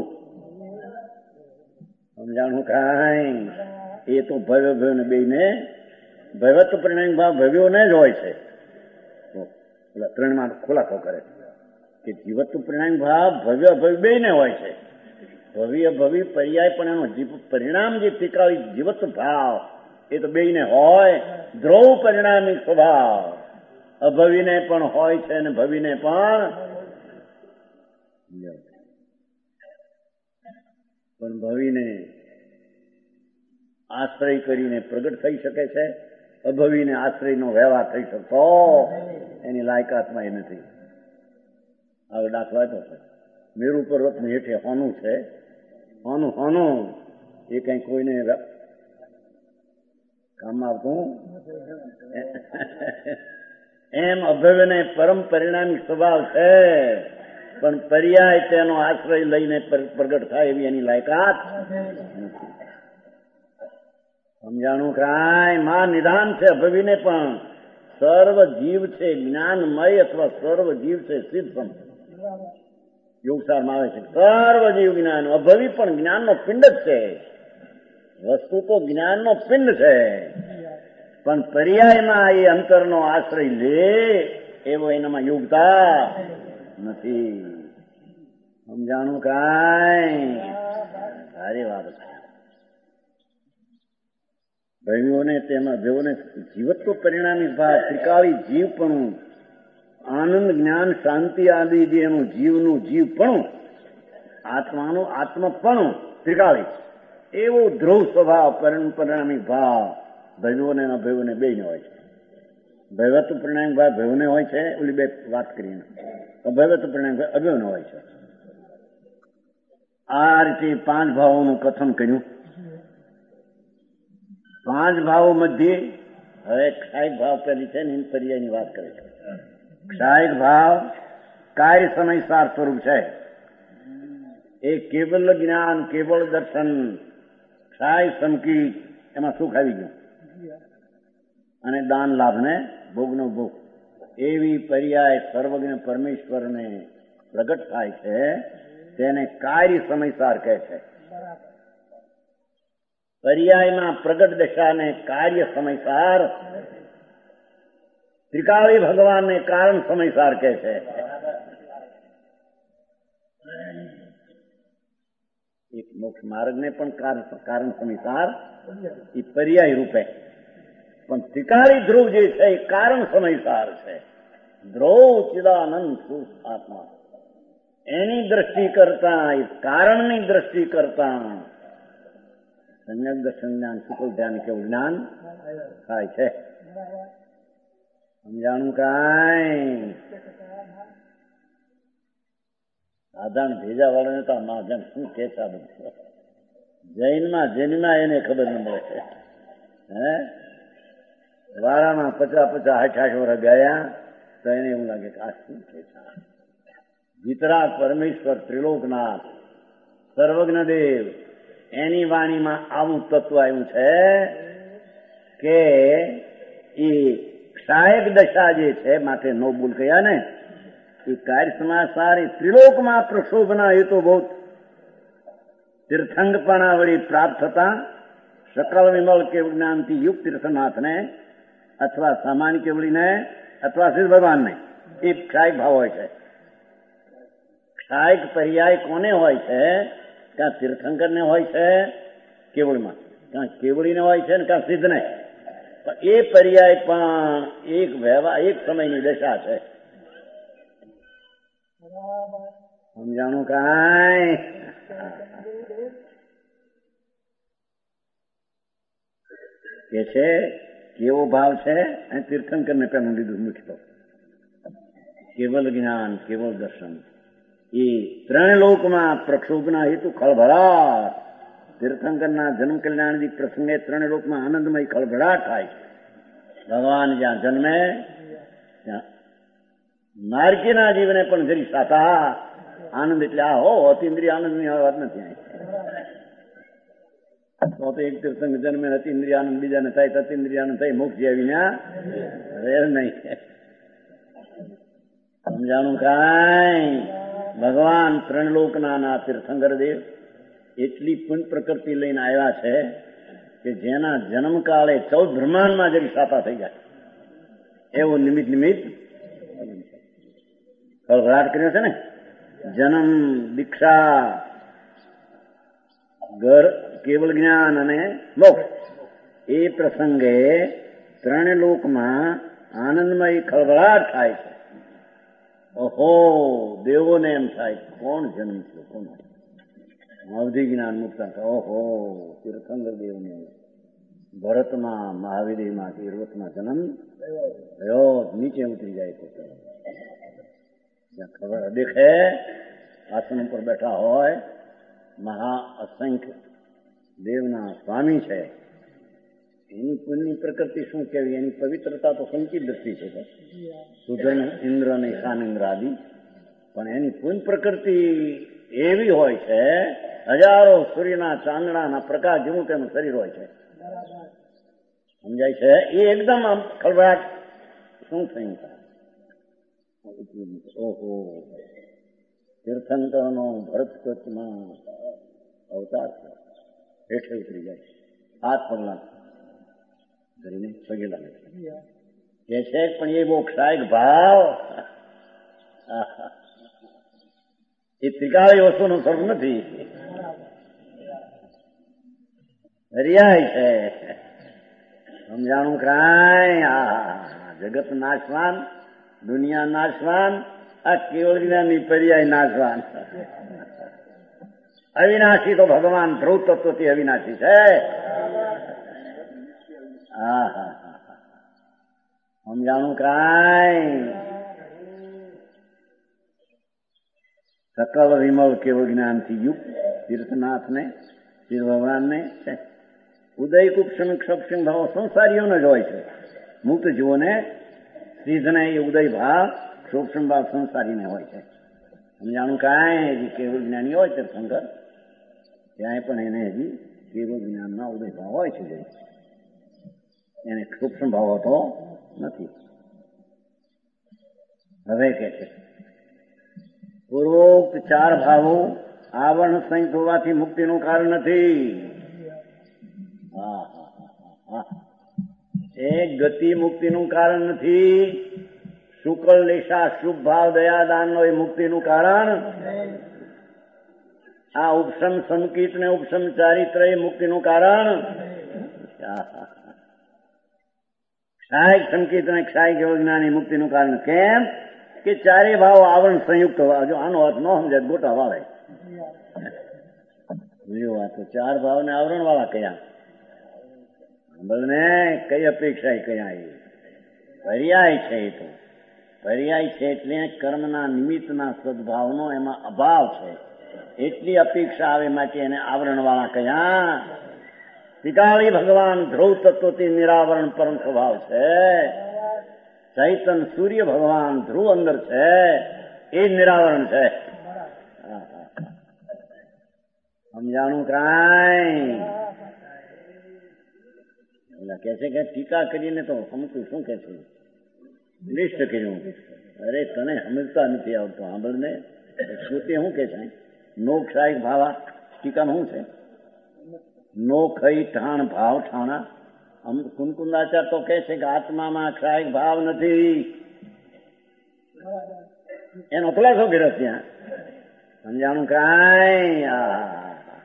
સમજાણું કાંઈ? એ તો ભવ્ય ભવ્યને બેને ભવ્યત્વ પરિણામ ભાવ ભવ્યોને જ હોય છે. પેલા 3માં ખુલાસો કરે કે જીવત્વ પરિણામ ભાવ ભવ્ય ભવ્ય બેને હોય છે. ભવ્ય ભવ્ય પર્યાય પણ એનો પરિણામ જે તિકાળી જીવત્વ ભાવ એ તો બેને હોય. ધ્રુવ પરિણામિક સ્વભાવ અભવીને પણ હોય છે અને ભવીને પણ ભવીને આશ્રય કરીને પ્રગટ થઈ શકે છે. અભવીને આશ્રયનો વ્યવહાર થઈ શકતો એની લાયકાતમાં એ નથી. હવે દાખલો આપ્યો છે, મેરુ પર્વતની હેઠે હોનું છે. હોનું એ કઈ કોઈને કામમાં આવતું એમ અભવ્યને પરમ પરિણામી સ્વભાવ છે, પણ પર્યાય તેનો આશ્રય લઈને પ્રગટ થાય એવી એની લાયકાત નથી. સમજાણું કાંઈ? માં નિધાન છે અભવીને પણ. સર્વ જીવ છે જ્ઞાનમય અથવા સર્વ જીવ છે સિદ્ધ સંત. યોગસારમાં આવે છે સર્વ જીવ જ્ઞાન. અભવી પણ જ્ઞાનનો પિંડ જ છે. વસ્તુ તો જ્ઞાનનો પિંડ છે, પણ પર્યાયમાં એ અંતરનો આશ્રય લે એવો એનામાં યોગતા નથી. સમજાણું કાંઈ? સારી વાત છે. ભવ્યોને તેમાં ભવ્યોને જીવત્વ પરિણામી ભાવ ત્રિકાળી જીવપણું, આનંદ જ્ઞાન શાંતિ આદિ જે એનું જીવનું જીવપણું, આત્માનું આત્મપણું ત્રિકાળી, એવો ધ્રુવ સ્વભાવ પરિણામી ભાવ ભવ્યોને અને અભવ્યોને બેને હોય છે. ભવ્યત્વ પરિણામી ભાવ ભવ્યોને હોય છે, ઓલી બે વાત કરીને. અભવ્યત્વ પરિણામી ભાવ અભવ્યોને હોય છે. આ રીતે 5 ભાવોનું કથન કર્યું. 5 ભાવો મધ્યે હવે ક્ષાયિક ભાવ પેલી છે ને પર્યાયની વાત કરે છે. ક્ષાયિક ભાવ કાર્ય સમય સાર સ્વરૂપ છે. એ કેવલ જ્ઞાન, કેવળ દર્શન, ક્ષાય સંકિત એમાં સુખ આવી ગયું અને દાન લાભ ને ભોગનો ભોગ એવી પર્યાય સર્વજ્ઞ પરમેશ્વરને પ્રગટ થાય છે. તેને કાર્ય સમયસાર કહે છે. પર્યાયમાં પ્રગટ દશાને કાર્ય સમયસાર, ત્રિકાળી ભગવાનને કારણ સમયસાર કહે છે. એક મોક્ષ માર્ગને પણ કારણ સમયસાર એ પર્યાય રૂપે, પણ ત્રિકાળી ધ્રુવ જે છે એ કારણ સમયસાર છે. ધ્રુવ ચિદાનંદ સુખ આત્મા એની દ્રષ્ટિ કરતા, એ કારણની દ્રષ્ટિ કરતા સમ્યક દર્શન જ્ઞાન, શુક્લ ધ્યાન કેવું જ્ઞાન થાય છે. સમજાણું કાંઈ? સાધારણ ભેજા વાળાને તો મહાજન શું કે છે? જૈનમાં એને ખબર ન મળે છે. હે વાળામાં 50-50, 60-60 વર્ષ ગયા તો એને એવું લાગે કે આ શું છે? વિતરાગ પરમેશ્વર, ત્રિલોકનાથ, સર્વજ્ઞ દેવ, એની વાણીમાં આવું તત્વ આવ્યું છે કે એ ક્ષાયક દશા જે છે, માટે નો બોલ કહ્યા ને, એ કાર્ય સમાચાર એ ત્રિલોકમાં પ્રશોભના હેતુ બહુ તીર્થંગપણા વળી પ્રાપ્ત થતા સકલ વિમલ કેવળ જ્ઞાનથી યુક્ત તીર્થનાથને અથવા સામાન્ય કેવળીને અથવા શ્રી ભગવાનને એ ક્ષાયક ભાવ હોય છે. ક્ષાયક પર્યાય કોને હોય છે કાં તીર્થંકર ને હોય છે કેવળમાં, કાં કેવળીને હોય છે ને કાં સિદ્ધને. પણ એ પર્યાય પણ એક સમયની દશા છે. સમજાણું કાંઈ? કે છે કેવો ભાવ છે અને તીર્થંકરને પેલું લીધું મુખ્ય કેવલ જ્ઞાન કેવલ દર્શન. એ ત્રણ લોકમાં પ્રક્ષોભના હેતુ ખળભળાટ. તીર્થંકરના જન્મ કલ્યાણથી પ્રસંગે ત્રણ લોકમાં આનંદમય ખળભળાટ થાય છે. ભગવાન જ્યાં જન્મે ત્યાં નારકીના જીવને પણ જરી સાતા આનંદ એટલે આ હો અતિન્દ્રિય આનંદની વાત નથી. તો એક તીર્થંકર જન્મે અતિન્દ્રિય આનંદ બીજાને થાય, અતિન્દ્રિય આનંદ થાય, મોક્ષ જેવી રહે નહીં. સમજાણું કાંઈ? ભગવાન ત્રણ લોકના તીર્થંકર દેવ એટલી પુણ્ય પ્રકૃતિ લઈને આવ્યા છે કે જેના જન્મકાળે 14 બ્રહ્માંડમાં જરી સાતા થઈ જાય એવું નિમિત્ત ખળભળાટ કર્યો છે ને. જન્મ, દીક્ષા, ઘર, કેવલ જ્ઞાન અને મોક્ષ એ પ્રસંગે ત્રણ લોકમાં આનંદમય ખળભળાટ થાય છે. ઓહો, દેવોને એમ થાય કોણ જન્મ છે, કોણ અવધિ જ્ઞાન મુક્તા. ઓહો, તીર્થંકર દેવને ભરતમાં, મહાવીરમાં, તિર્વતમાં જન્મ થયો. નીચે ઉતરી જાય તો ખબર દેખે. આસન ઉપર બેઠા હોય, મહા અસંખ્ય દેવના સ્વામી છે. એની પુણ્યની પ્રકૃતિ શું કહેવી, એની પવિત્રતા તો સંચિત દ્રષ્ટિ છે. સુધન, ઇન્દ્ર અને ઈશાન આદિ, પણ એની પુણ્ય પ્રકૃતિ એવી હોય છે, હજારો સૂર્યના ચાંદડાના પ્રકાશ જેવું તેનું શરીર હોય છે. સમજાય છે? એ એકદમ આમ ખળભળાટ શું થયું. ઓહો, તીર્થંકરનો ભરતકચ્છમાં અવતાર છે. હેઠે ઉતરી જાય, હાથ પગલા કરીને પગે લાગે કે છે. પણ એ બહુ ક્ષાયક ભાવ, એ ત્રિકાળી વસ્તુનું સ્વરૂપ નથી, પર્યાય છે. સમજાણું કાંઈ? જગત નાશવાન, દુનિયા નાશવાન, આ કેવળ જ્ઞાનની પર્યાય નાશવાન. અવિનાશી તો ભગવાન ધ્રુવ તત્વથી અવિનાશી છે. સમજાણું કાંઈ? સકલ વિમલ કેવળ જ્ઞાનથી યુક્ત તીર્થનાથને, તીર્થ ભગવાનને છે. ઉદય કુક્ષણ ક્ષપસિંહ ભાવ સંસારીઓને જ હોય છે. મુક્ત જીવોને, સિદ્ધને એ ઉદય ભાવ, ક્ષોક્ષણ ભાવ સંસારીને હોય છે. સમજાણું કાંઈ? હજી કેવળ જ્ઞાની હોય તીર્થંકર, ત્યાં પણ એને હજી કેવળ જ્ઞાનના ઉદય ભાવ હોય છે. એને સૂક્ષ્મ ભાવ હોતો નથી. હવે કે છે પૂર્વોક્ત 4 ભાવો આવરણ સંયુક્ત હોવાથી મુક્તિનું કારણ નથી. એ ગતિ મુક્તિનું કારણ નથી. શુક્લ નિશા શુભ ભાવ દયાદાનનો એ મુક્તિનું કારણ. આ ઉપસમ સંકિત ને ઉપસમ ચારિત્ર એ મુક્તિનું કારણ. ક્ષાયક સંકિત અને ક્ષાયક કેવળ જ્ઞાન એ મુક્તિનું કારણ. કેમ કે ચારે ભાવ આવરણ સંયુક્ત હોવા. જો આનો અર્થ ન સમજે ગોટા વાળે. તો 4 ભાવને આવરણ વાળા કયા? ને કઈ અપેક્ષા કયા? એ પર્યાય છે. એ તો પર્યાય છે એટલે કર્મના નિમિત્તના સદભાવનો એમાં અભાવ છે એટલી અપેક્ષા આવે માટે એને આવરણ વાળા કયા? પિતાળી ભગવાન ધ્રુવ તત્વથી નિરાવરણ પરમ સ્વભાવ છે. ચૈતન સૂર્ય ભગવાન ધ્રુવ અંદર છે, એ નિરાવરણ છે. સમજાણું કાંઈ? એટલે કે છે કે ટીકા કરીને તો સમજતું શું કે છે? નિષ્ઠ કર્યું. અરે તને સમજતા નથી આવતું. સાંભળને શ્રુતિ શું કે છે? નો ક્ષાયક ભાવા ટીકામાં શું છે? નો ખઈ ઠાણ ભાવ ઠાણા. કુનકુંદાચાર તો કે છે કે આત્મામાં ક્ષાયક ભાવ નથી. એનો ખુલાસો કર્યો ત્યાં. સમજાણું કાંઈ?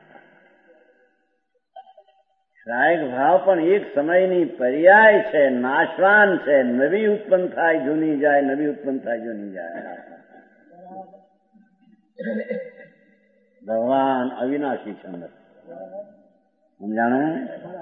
ક્ષાયક ભાવ પણ એક સમયની પર્યાય છે, નાશવાન છે. નવી ઉત્પન્ન થાય, જૂની જાય, નવી ઉત્પન્ન થાય, જૂની જાય. ભગવાન અવિનાશી છે અંદર. સમજાણું?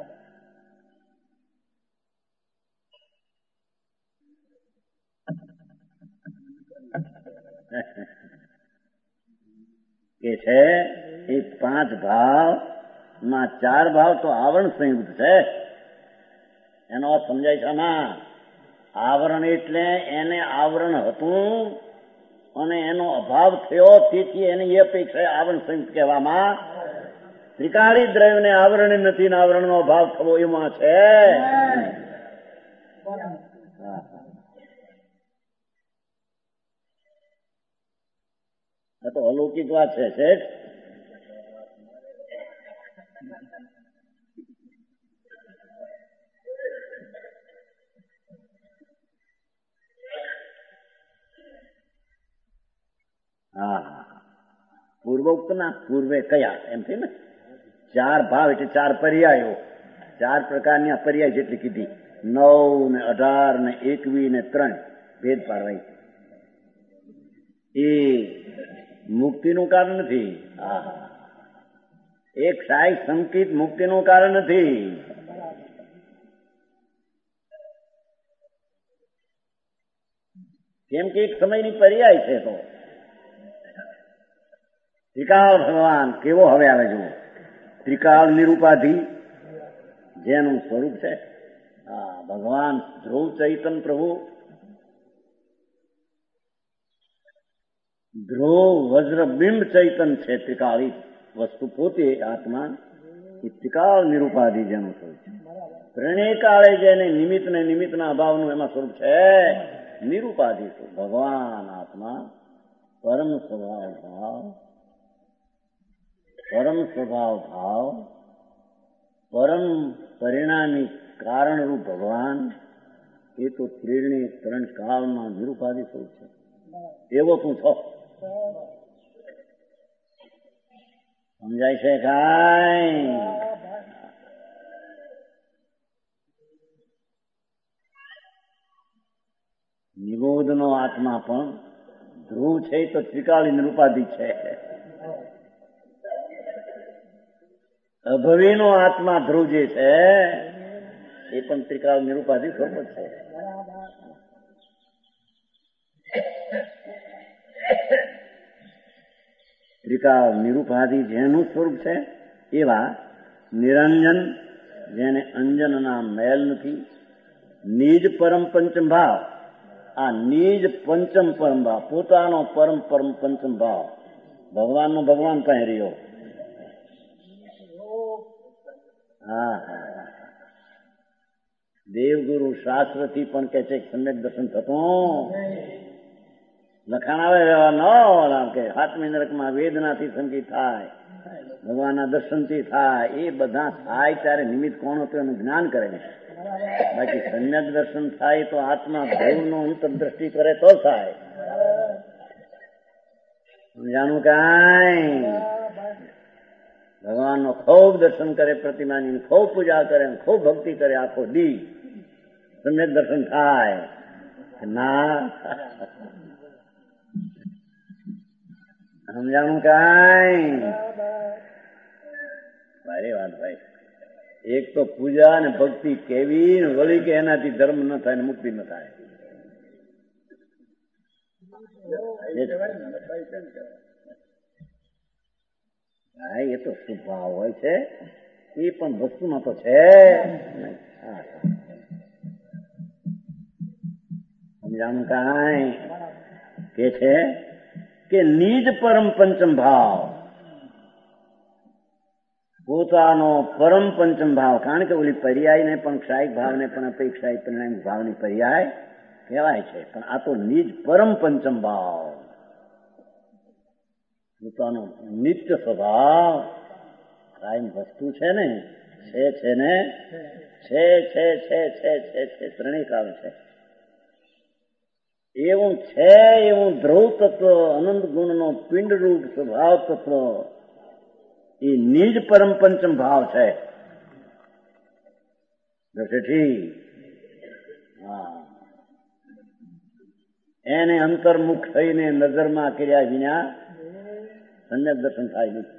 કે છે એ 5 ભાવ માં 4 ભાવ તો આવરણ સંયુક્ત છે. એનો અર્થ સમજાય છે ના? આવરણ એટલે એને આવરણ હતું અને એનો અભાવ થયો, તેથી એની અપેક્ષા આવરણ સંયુક્ત કહેવામાં. ત્રિકાળી દ્રવ્યને આવરણ નથી ને આવરણનો અભાવ થવો એમાં છે. આ તો અલૌકિક વાત છે. શેઠ પૂર્વોક્ત ના પૂર્વે કયા એમ છે ને? 4 ભાવ એટલે 4 પર્યાયો, 4 પ્રકારની આ પર્યાય જેટલી કીધી, 9 ને 18 ને 21 ને 3 ભેદ પાડવાય. એ મુક્તિનું કારણ નથી. એક સાઈ સંકિત મુક્તિનું કારણ નથી. કેમ કે એક સમયની પર્યાય છે. તો ત્રિકાળ ભગવાન કેવો હવે આવે જુઓ. ત્રિકાળ નિરૂપાધિ જેનું સ્વરૂપ છે. ભગવાન ધ્રુવ ચૈતન પ્રભુ, ધ્રુવ વજ્રબિંબ ચૈતન છે. ત્રિકાળી વસ્તુ પોતે આત્મા એ ત્રિકાળ નિરૂપાધિ જેનું સ્વરૂપ છે. ત્રણેય કાળે જેને નિમિત્ત ને નિમિત્તના અભાવનું એમાં સ્વરૂપ છે. નિરૂપાધિ ભગવાન આત્મા પરમ સ્વભાવ ભાવ, પરમ સ્વભાવ ભાવ, પરમ પરિણામી કારણરૂપ ભગવાન એ તો ત્રણ કાળમાં નિરૂપાધિ સ્વરૂપ છે. એવો તું છો. સમજાય છે કાંઈ? નિબોધનો આત્મા પણ ધ્રુવ છે તો ત્રિકાળી નિરૂપાધિ છે. અભવીનો આત્મા ધ્રુવ જે છે એ પણ ત્રિકાળ નિરૂપાધિ સ્વરૂપ છે. ત્રિકાળ નિરૂપાધિ જેનું સ્વરૂપ છે એવા નિરંજન, જેને અંજનના મેલ નથી, નિજ પરમ પંચમ ભાવ. આ નિજ પંચમ પરમ ભાવ, પોતાનો પરમ પરમ પંચમ ભાવ ભગવાનનો ભગવાન પાસે રહ્યો. દેવગુરુ શાસ્ત્રથી પણ કે છે સમ્યક દર્શન થતું. લખાણ આવે કે 7મી નરકમાં વેદનાથી સંગીત થાય, ભગવાનના દર્શનથી થાય. એ બધા થાય ત્યારે નિમિત્ત કોણ હતું એનું જ્ઞાન કરે. બાકી સમ્યક દર્શન થાય તો આત્મા ધ્રુવનો અંતરદ્રષ્ટિ કરે તો થાય. સમજાણું કાંઈ? ભગવાનનો ખૂબ દર્શન કરે, પ્રતિમાની ખૂબ પૂજા કરે, ખૂબ ભક્તિ કરે, આખો દી સમ્યક દર્શન થાય ના? સમજાણું કાંઈ? ભારે વાત ભાઈ. એક તો પૂજા અને ભક્તિ કેવી વળી કે એનાથી ધર્મ ન થાય ને મુક્તિ ન થાય. એ તો સ્વભાવ હોય છે, એ પણ વસ્તુમાં તો છે. સમજાણું કાંઈ? કે છે કે નિજ પરમ પંચમ ભાવ, પોતાનો પરમ પંચમ ભાવ. કારણ કે ઓલી પર્યાયને પણ ક્ષાયિક ભાવને પણ અપેક્ષાયિક પરિણામિક ભાવની પર્યાય કહેવાય છે. પણ આ તો નિજ પરમ પંચમ ભાવ, પોતાનો નિત્ય સ્વભાવ કાયમ વસ્તુ છે ને, છે ને, છે ત્રણેય કાળ છે. એવું છે એવું ધ્રુવ તત્વ, અનંત ગુણનો પિંડ રૂપ સ્વભાવ તત્વ એ નિજ પરમ પંચમ ભાવ છે. દ્રષ્ટિ એને અંતર્મુખ થઈને નજરમાં કર્યા વિના સમ્યક દર્શન થાય નહીં.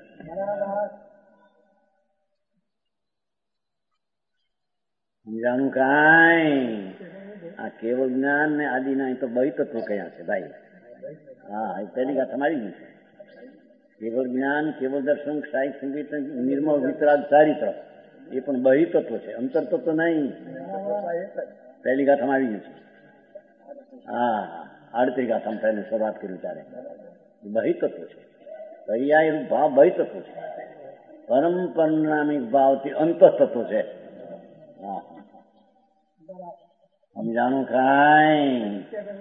સમજાણું કાંઈ? આ કેવળ જ્ઞાન ને આદિના તો બહી તત્વો કયા છે ભાઈ? હા, એ પહેલી વાત તમારી ગઈ છે. કેવળ જ્ઞાન, કેવળ દર્શન, સાહિત્ય સંગીત, નિર્મળ વિતરાગ ચારિત્ર એ પણ બહી તત્વો છે, અંતર તત્વ નહીં. પહેલી ગાથા આવી ગઈ છે. હા, આડતી ગાથા પહેલી શરૂઆત કરી ત્યારે બહી તત્વ છે. પર્યાય ભાવ બહી તત્વ છે. પરમ પરિણામિક ભાવથી અંત તત્વ છે. હા, સમજાણું કાંઈ?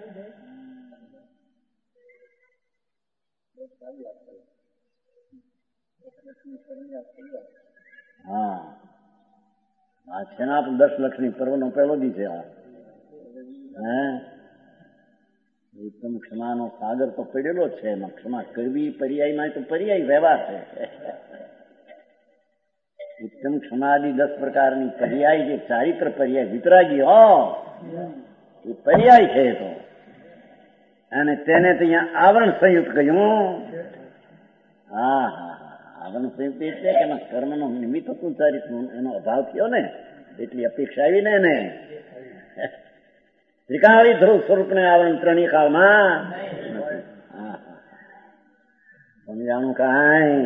હા, આ છે ને આપણે 10 લક્ષની પર્વનો પહેલો દી છે. હે, એકદમ ક્ષમાનો સાગર તો પડેલો જ છે. એમાં ક્ષમા કરવી પર્યાયમાં તો પર્યાય વ્યવહાર છે. ઉત્તમ ક્ષમાદી 10 પ્રકારની પર્યાય જે ચારિત્ર પર્યાય વિતરાગી હો એ પર્યાય છે. તો અને તેને તો અહીંયા આવરણ સંયુક્ત કહ્યું. હા હા, આવરણ સંયુક્ત એટલે કે એમાં કર્મનો નિમિત્ત હતું ચારિત્ર, એનો અભાવ થયો ને એટલી અપેક્ષા આવી ને એને ત્રિકાળી ધ્રુવ સ્વરૂપને આવરણ ત્રણેય કાળમાં. હા, સમજાણું કાંઈ?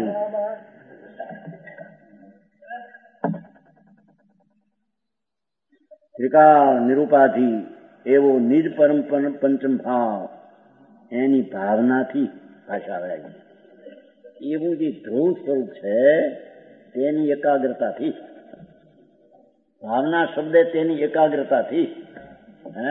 ત્રિકાળ નિરૂપાધિ એવો નિજ પરમ પંચમ ભાવ એની ભાવનાથી ભાષા વળાય. એવું જે ધ્રુવ સ્વરૂપ છે તેની એકાગ્રતાથી, ભાવના શબ્દે તેની એકાગ્રતાથી. હે,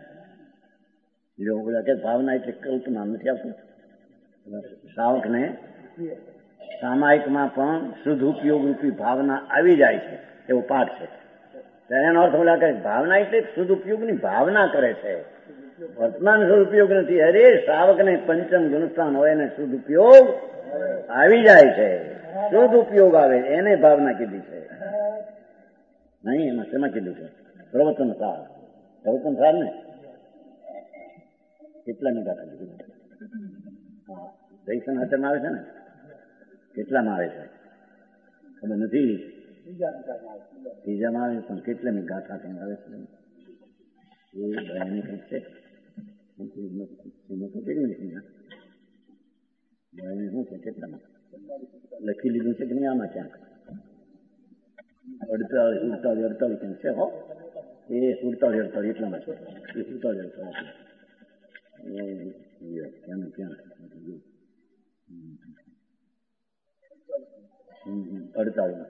લોકો કે ભાવના એટલે કલ્પના નથી આવતું. શ્રાવકને સામાયિકમાં પણ શુદ્ધ ઉપયોગ રૂપી ભાવના આવી જાય છે એવો પાઠ છે. એનો અર્થ બોલ્યા કે ભાવના એટલે સદુપયોગની ભાવના કરે છે, વર્તમાન સદુપયોગ નથી. અરે શ્રાવકને પંચમ ગુણસ્થાન હોય ને સદુપયોગ આવી જાય છે, સદુપયોગ આવે એને ભાવના કીધી છે. નહીં, એમાં શેમાં કીધું છે? પ્રવચન સાર. પ્રવચન સાર ને કેટલાની ગાથા કીધી? હા, દૈશન હાથમાં આવે છે ને, કેટલામાં આવે છે ખબર નથી. ત્રીજામાં આવે પણ કેટલાની ગાથા કઈ આવે છે એ બધાની કઈ છે. શું છે કેટલામાં લખી લીધું છે કે નહીં? આમાં ક્યાંક 48 કેમ છે હો, એ 48 એટલામાં છે. એ 48 ક્યાં ક્યાં 48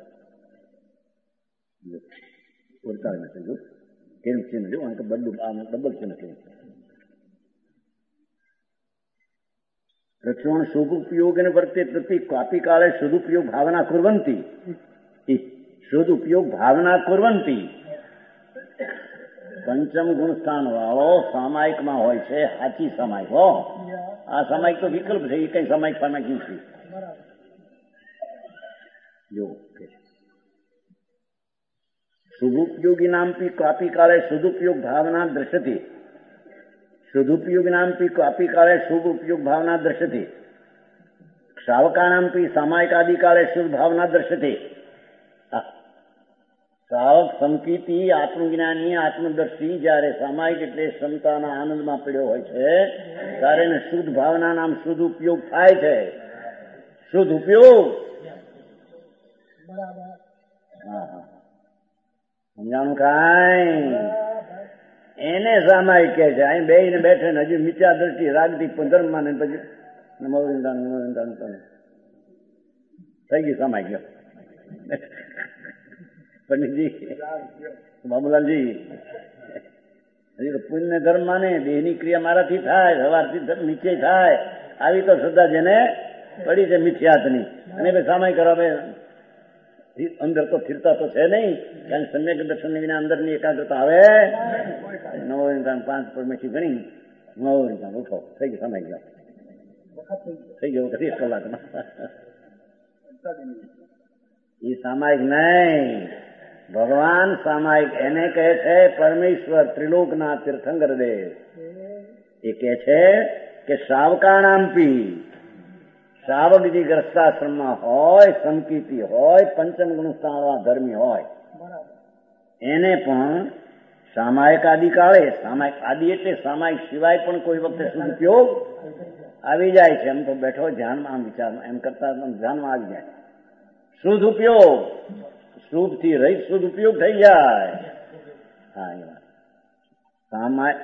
કેમ છે ને જો ડબલ છે ને કેમ પ્રચુણ સદુપયોગ વર્તે પ્રતિ કાપી કાળે સદુપયોગ ભાવના કુર્વંતી. સદુપયોગ ભાવના કુર્વંતી પંચમ ગુણસ્થાન વાળો સામાયિકમાં હોય છે. સાચી સામાયિક હો, આ સામાયિક તો વિકલ્પ છે. એ કઈ સામાયિક સામાયિક નથી. જો સદુપયોગી નામથી કાપી કાળે સદુપયોગ ભાવના દ્રશ્યથી, સદુપયોગી નામથી કાપી કાળે શુભ ઉપયોગ ભાવના દ્રશ્યથી, શ્રાવકા નામથી સામાયિક આદિ કાળે શુભ ભાવના દ્રશ્યથી. શ્રાવક સંકિતી આત્મજ્ઞાની આત્મદર્શી જયારે સામાયિક એટલે ક્ષમતાના આનંદમાં પડ્યો હોય છે ત્યારે એને શુદ્ધ ભાવના નામ શુદ્ધ ઉપયોગ થાય છે. શુદ્ધ ઉપયોગ. હા હા, સમજાણું કાંઈ? એને સામાયિક કહે છે. અહીં બેહીને બેઠે ને હજુ મિથ્યા દ્રષ્ટિ રાગથી ધર્મમાં ને પછી નમોદાન થઈ ગયું સામાયિક. પંડિતજી, બાબુલાલજી, હજી તો પુણ્ય ધર્મ માને દેહની ક્રિયા મારાથી થાય, સવારથી નીચે થાય, આવી તો શ્રદ્ધા જેને પડી છે મિથ્યાતની. અને ભાઈ સામાયિક કરાવે અંદર તો સ્થિરતા તો છે નહીં, કારણ સમ્યક દર્શન વિના અંદરની એકાગ્રતા આવે. 9 5 પરમેથી ગણી 9 ઉઠો થઈ ગયો સમય ગયો, થઈ ગયો 1 કલાકમાં. એ સામાયિક નહીં, ભગવાન સામાયિક એને કહે છે પરમેશ્વર ત્રિલોકના તીર્થંકર દેવ. એ કહે છે કે શાવકાણામપી, શાવકજી ગ્રસ્તાશ્રમમાં હોય, સંકીર્તિ હોય, પંચમ ગુણસ્થાનવાળા ધર્મી હોય, એને પણ સામાયિક આદિ કાળે, સામાયિક આદિ એટલે સામાયિક સિવાય પણ કોઈ વખતે સદુપયોગ આવી જાય છે. એમ તો બેઠો ધ્યાનમાં, આમ વિચારમાં, એમ કરતા ધ્યાનમાં આવી જાય. શુદ્ધ ઉપયોગ, શુભ થી રહિત શુદ્ધ ઉપયોગ થઈ જાય. હા, એ વાત. સામાયિક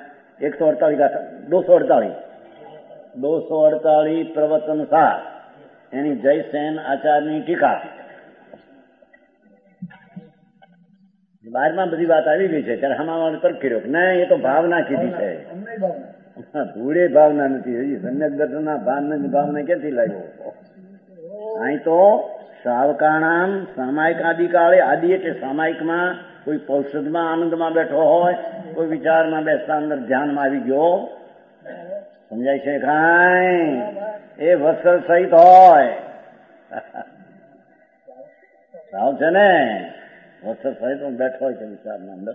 248 પ્રવચન સાર, એની જયસેન આચાર્યની ટીકા. 12માં બધી વાત આવી ગઈ છે. ત્યારે હમાવાનો તર્ક કર્યો કે ના, એ તો ભાવના કીધી છે. ધૂળે ભાવના નથી. હજી સમ્યક દર્શનના ભાવના ક્યાંથી લાવ્યો? અહીં તો શાવકાણામ સામાયિક આદિ કાળે, આદિ એટલે સામાયિકમાં કોઈ ઔષધમાં આનંદમાં બેઠો હોય, કોઈ વિચારમાં બેસતા અંદર ધ્યાનમાં આવી ગયો, સમજાય છે કાંઈ? એ વત્સલ સહિત હોય. સાવ છે ને, વત્સલ સહિત બેઠો હોય છે વિચારના અંદર,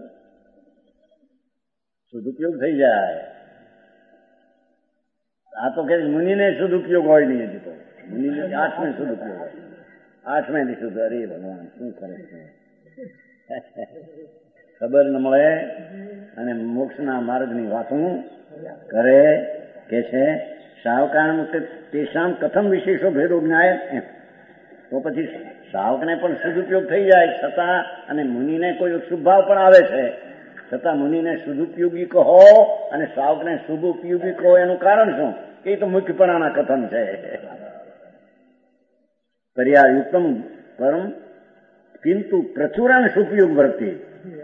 સદુપયોગ થઈ જાય. આ તો કે મુનિને સદુપયોગ હોય નહીં. હજી તો મુનિને 8મે સદુપયોગ હોય. 8મે દીધું. અરે ભગવાન શું કરે છે, ખબર ન મળે અને મોક્ષના માર્ગની વાતો કરે. કે છે શાવકાણ તેષામ કથમ વિશેષો ભેદો જ્ઞાય. તો પછી શાવકને પણ સદુપયોગ થઈ જાય છતાં, અને મુનિને કોઈ શુભભાવ પણ આવે છે છતાં મુનિને સદુપયોગી કહો અને શાવકને શુભ ઉપયોગી કહો, એનું કારણ શું? એ તો મુખ્યપણાના કથન છે. પર્યાયુક્તમ પરમ કિંતુ પ્રચુરાન સુપયોગ વર્તી.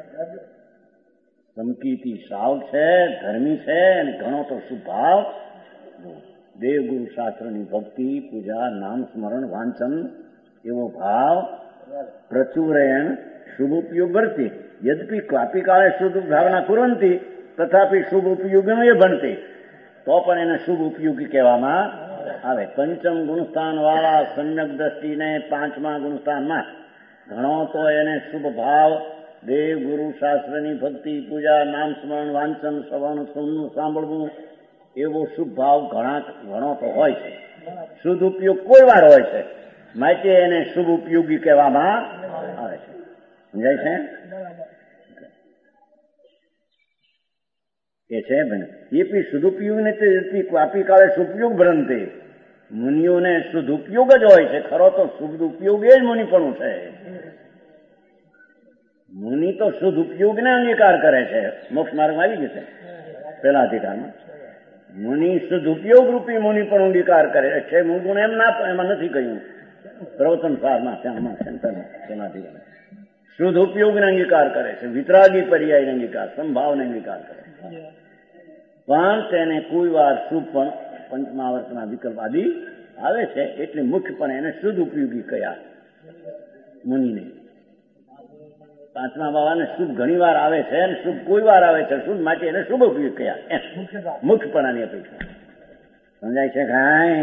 સંકીર્તિ શાવક છે, ધર્મી છે, અને ઘણો તો શુભાવ, દેવગુરુ શાસ્ત્રની ભક્તિ, પૂજા, નામ સ્મરણ, વાંચન, એવો ભાવ પ્રચુરેણ શુભ ઉપયોગ વર્તી. યદ્યપિ ક્વાપી કાળે શુભ ભાવના કુરંતી તથાપી શુભ ઉપયોગી એ બનતી, તો પણ એને શુભ ઉપયોગી કહેવામાં આવે. પંચમ ગુણસ્થાન વાળા સમ્યક દ્રષ્ટિને 5મા ગુણસ્થાનમાં ઘણો તો એને શુભ ભાવ, દેવ ગુરુ શાસ્ત્રની ભક્તિ, પૂજા, નામ સ્મરણ, વાંચન, શ્રવણ, સુનવું, સાંભળવું, એવો શુભ ભાવ ઘણો તો હોય છે. શુદ્ધ ઉપયોગ કોઈ વાર હોય છે, માટે એને શુભ ઉપયોગી કહેવામાં આવે છે. સમજાય છે? એ છે એ પી સદુપયોગ ને ક્વાપી કાળે સુપયોગ ભ્રંતે. મુનિઓને શુદ્ધ ઉપયોગ જ હોય છે. ખરો તો શુદ્ધ ઉપયોગ એ જ મુનિપણું છે. મુનિ તો શુદ્ધ ઉપયોગને અંગીકાર કરે છે. મોક્ષ માર્ગમાં આવી ગયું છે પેલા અધિકારમાં. મુનિ શુદ્ધ ઉપયોગ રૂપી મુનિ પણ અંગીકાર કરે છે. મુગુણ એમ ના, એમાં નથી કહ્યું પ્રવચન સારમાં, ત્યાંમાં પેલા અધિકાર શુદ્ધ ઉપયોગને અંગીકાર કરે છે. વિતરાગી પર્યાયને અંગીકાર, સંભાવને અંગીકાર કરે છે. પણ તેને કોઈ વાર શુભ પણ પંચમાવર્તના વિકલ્પ આદિ આવે છે, એટલે મુખ્યપણે એને શુદ્ધ ઉપયોગી કયા મુનિને. 5મા બાવાને શુભ ઘણી વાર આવે છે અને શુભ કોઈ વાર આવે છે. શુભ માટે એને શુભ ઉપયોગ કયા મુખ્યપણાની અપેક્ષા. સમજાય છે કાંઈ?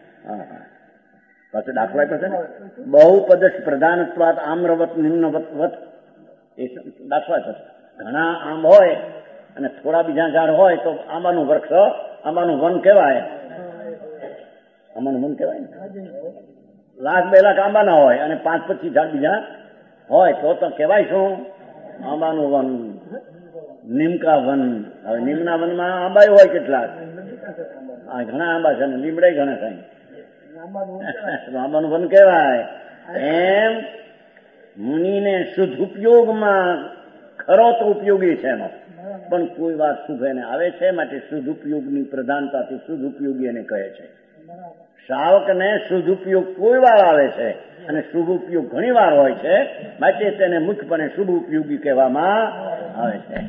પાછો દાખલો આપ્યો છે ને, બહુપદ પ્રધાનત્વાત આમ્રવત નિમ્નવત. એ દાખલો આપ્યો છે. ઘણા આંબ હોય અને થોડા બીજા ઝાડ હોય તો આંબાનું વૃક્ષ, આંબાનું વન કહેવાય. આંબાનું વન કહેવાય ને. 1,00,000 2 લાખ આંબાના હોય અને 5-25 ઝાડ બીજા હોય તો કહેવાય શું? આંબાનું વન, નિમકા વન. હવે નિમના વનમાં આંબા હોય કેટલાક, ઘણા આંબા છે ને લીમડા ઘણા થાય, આંબાનું વન કહેવાય. એમ મુનિને શુદ્ધ ઉપયોગમાં ખરો તો ઉપયોગી છે એનો, પણ કોઈ વાર શુભ એને આવે છે, માટે શુદ્ધ ઉપયોગની પ્રધાનતાથી શુદ્ધ ઉપયોગી એને કહે છે. શાવકને શુદ્ધ ઉપયોગ કોઈ વાર આવે છે અને શુભ ઉપયોગ ઘણી વાર હોય છે, માટે તેને મુખ્યપણે શુભ ઉપયોગી કહેવામાં આવે છે.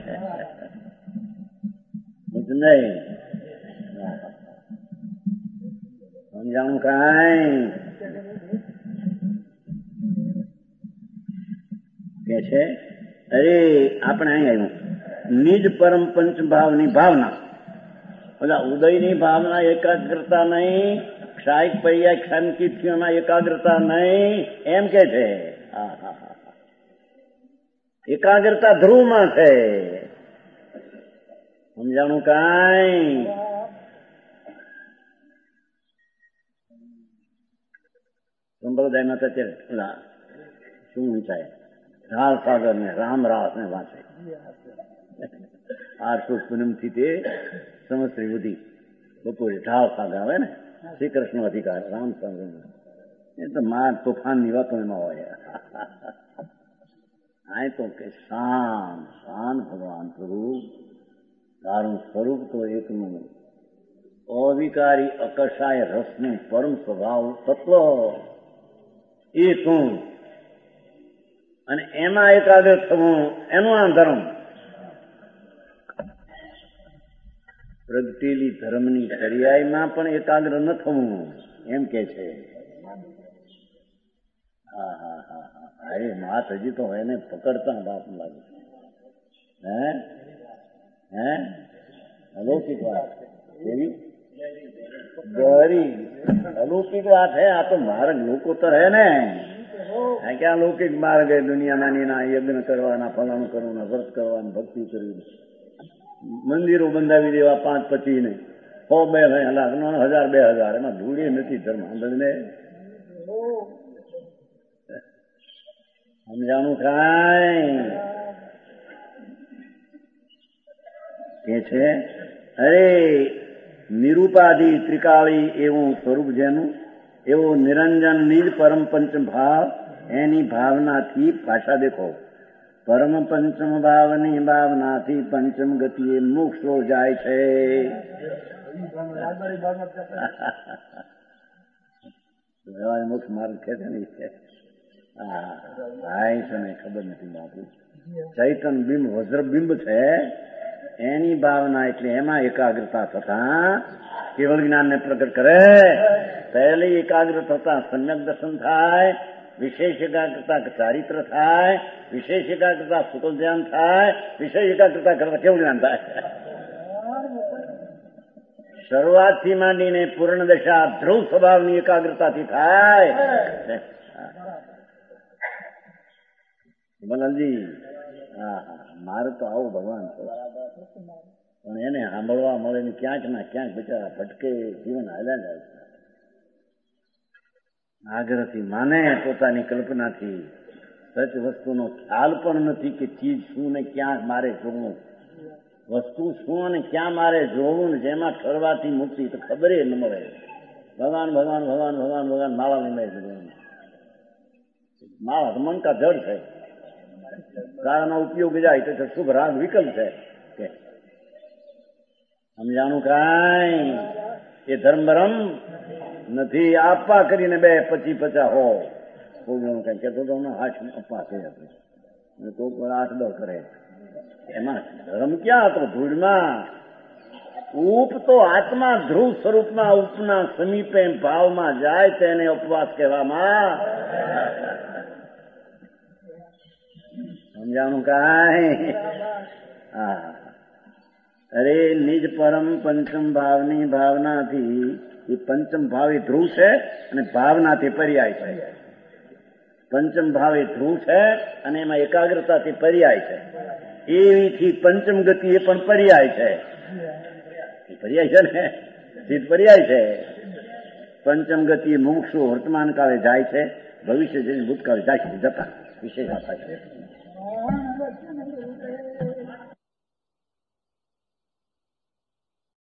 નહીં સમજાણું કાંઈ? કે છે અરે આપણે અહીં આવ્યું નિજ પરમ પંચભાવની ભાવના, બધા ઉદયની ભાવના એકાગ્રતા નહીં, ક્ષાયિક પર્યાય ક્ષામકીર્તિઓમાં એકાગ્રતા નહીં, એમ કે છે. એકાગ્રતા ધ્રુવમાં છે. સમજાણું કાંઈ? સંપ્રદાયમાં તો અત્યારે શું ઊંચાય રાલ સાગર ને રામરાસ ને વાંચે 800 પૂનમથી તે સંવત્સરી સુધી બપોરે ઢાળ સાગર આવે ને શ્રી કૃષ્ણ અધિકાર રામ સાગર એ તો માર તોફાનની વાતો એમાં હોય. આ તો કે શાન શાન ભગવાન સ્વરૂપ તારું સ્વરૂપ તો એકનું અવિકારી અકશાય રસનું પરમ સ્વભાવ તત્વ એ તું અને એમાં એકાગ્ર થવું એનું આ ધર્મ. પ્રગટેલી ધર્મની ચર્યામાં પણ એકાગ્ર ન થવું એમ કે છે. હા હા હા હા અરે માત હજી તો એને પકડતા બાપ લાગે. હે અલૌકિક વાત કેવી ગરી અલૌકિક વાત હે. આ તો માર્ગ લોકો તો હે ને ક્યાં લૌકિક માર્ગ હે દુનિયાના યજ્ઞ કરવાના ફલાણું કરવાના વ્રત કરવાના ભક્તિ કરવી મંદિરો બંધાવી દેવા 5-25 ને 100-2 લાખ 1000-2000 એમાં ધૂળી નથી ધર્મ ને સમજાણું કાંઈ કે છે. અરે નિરૂપાધિ ત્રિકાળી એવું સ્વરૂપ જેનું એવો નિરંજન નિજ પરમ પંચ ભાવ એની ભાવનાથી પાછા દેખો. પરમ પંચમ ભાવની ભાવનાથી પંચમ ગતિએ મોક્ષો જાય છે. મોક્ષ માર્ગ ખેંચે નહીં છે. ભાઈ છે ખબર નથી બાપુ. ચૈતન બિંબ વજ્રબિંબ છે એની ભાવના એટલે એમાં એકાગ્રતા થતા કેવળ જ્ઞાનને પ્રગટ કરે. પહેલી એકાગ્ર થતા સમ્યક દર્શન થાય, વિશેષ એકાગ્રતા ચારિત્ર થાય, વિશેષ એકાગ્રતા સુકલ ધ્યાન થાય, વિશેષ એકાગ્રતા કરતા કેવું જ્ઞાન થાય. શરૂઆતથી માંડીને પૂર્ણ દશા ધ્રુવ સ્વભાવની એકાગ્રતાથી થાય. મનનજી હા મારે તો આવું ભગવાન છે પણ એને સાંભળવા મળે ને ક્યાંક ના ક્યાંક બિચારા ભટકે જીવન હાલ્યા જાય છે. આગ્રહથી માને પોતાની કલ્પનાથી સચ વસ્તુનો ખ્યાલ પણ નથી કે ચીજ શું ને ક્યાં મારે જોવું, વસ્તુ શું અને ક્યાં મારે જોવું ને જેમાં ઠરવાથી મુક્તિ તો ખબર ન મળે. ભગવાન ભગવાન ભગવાન ભગવાન ભગવાન માળા નિમાય છે. માળા તો મન કા જડ છે. કાળનો ઉપયોગ જાય તો શુભ રાગ વિકલ્પ છે કે સમજાણું કાંઈ. એ ધર્મ ભરમ નથી. આપવા કરીને 2-25-50 હો કઈ કેતો તો 8 અપા છે આપણે તો 8-10 કરે એમાં ધર્મ ક્યાં હતો? ધૂળમાં. ઉપ તો આત્મા ધ્રુવ સ્વરૂપમાં ઉપના સમીપે ભાવમાં જાય તેને ઉપવાસ કહેવામાં. સમજાણું કાંઈ? હા અરે નિજ પરમ પંચમ ભાવની ભાવનાથી એ પંચમ ભાવ એ ધ્રુવ છે અને ભાવનાથી પર્યાય છે. પંચમ ભાવ એ ધ્રુવ છે અને એમાં એકાગ્રતાથી પર્યાય છે. એવીથી પંચમ ગતિ એ પણ પર્યાય છે. એ પર્યાય છે ને સિદ્ધ પર્યાય છે. પંચમ ગતિ મુમુક્ષુ વર્તમાન કાળે જાય છે, ભવિષ્ય જઈને ભૂતકાળે જાય છે જતા વિશેષ થાય છે.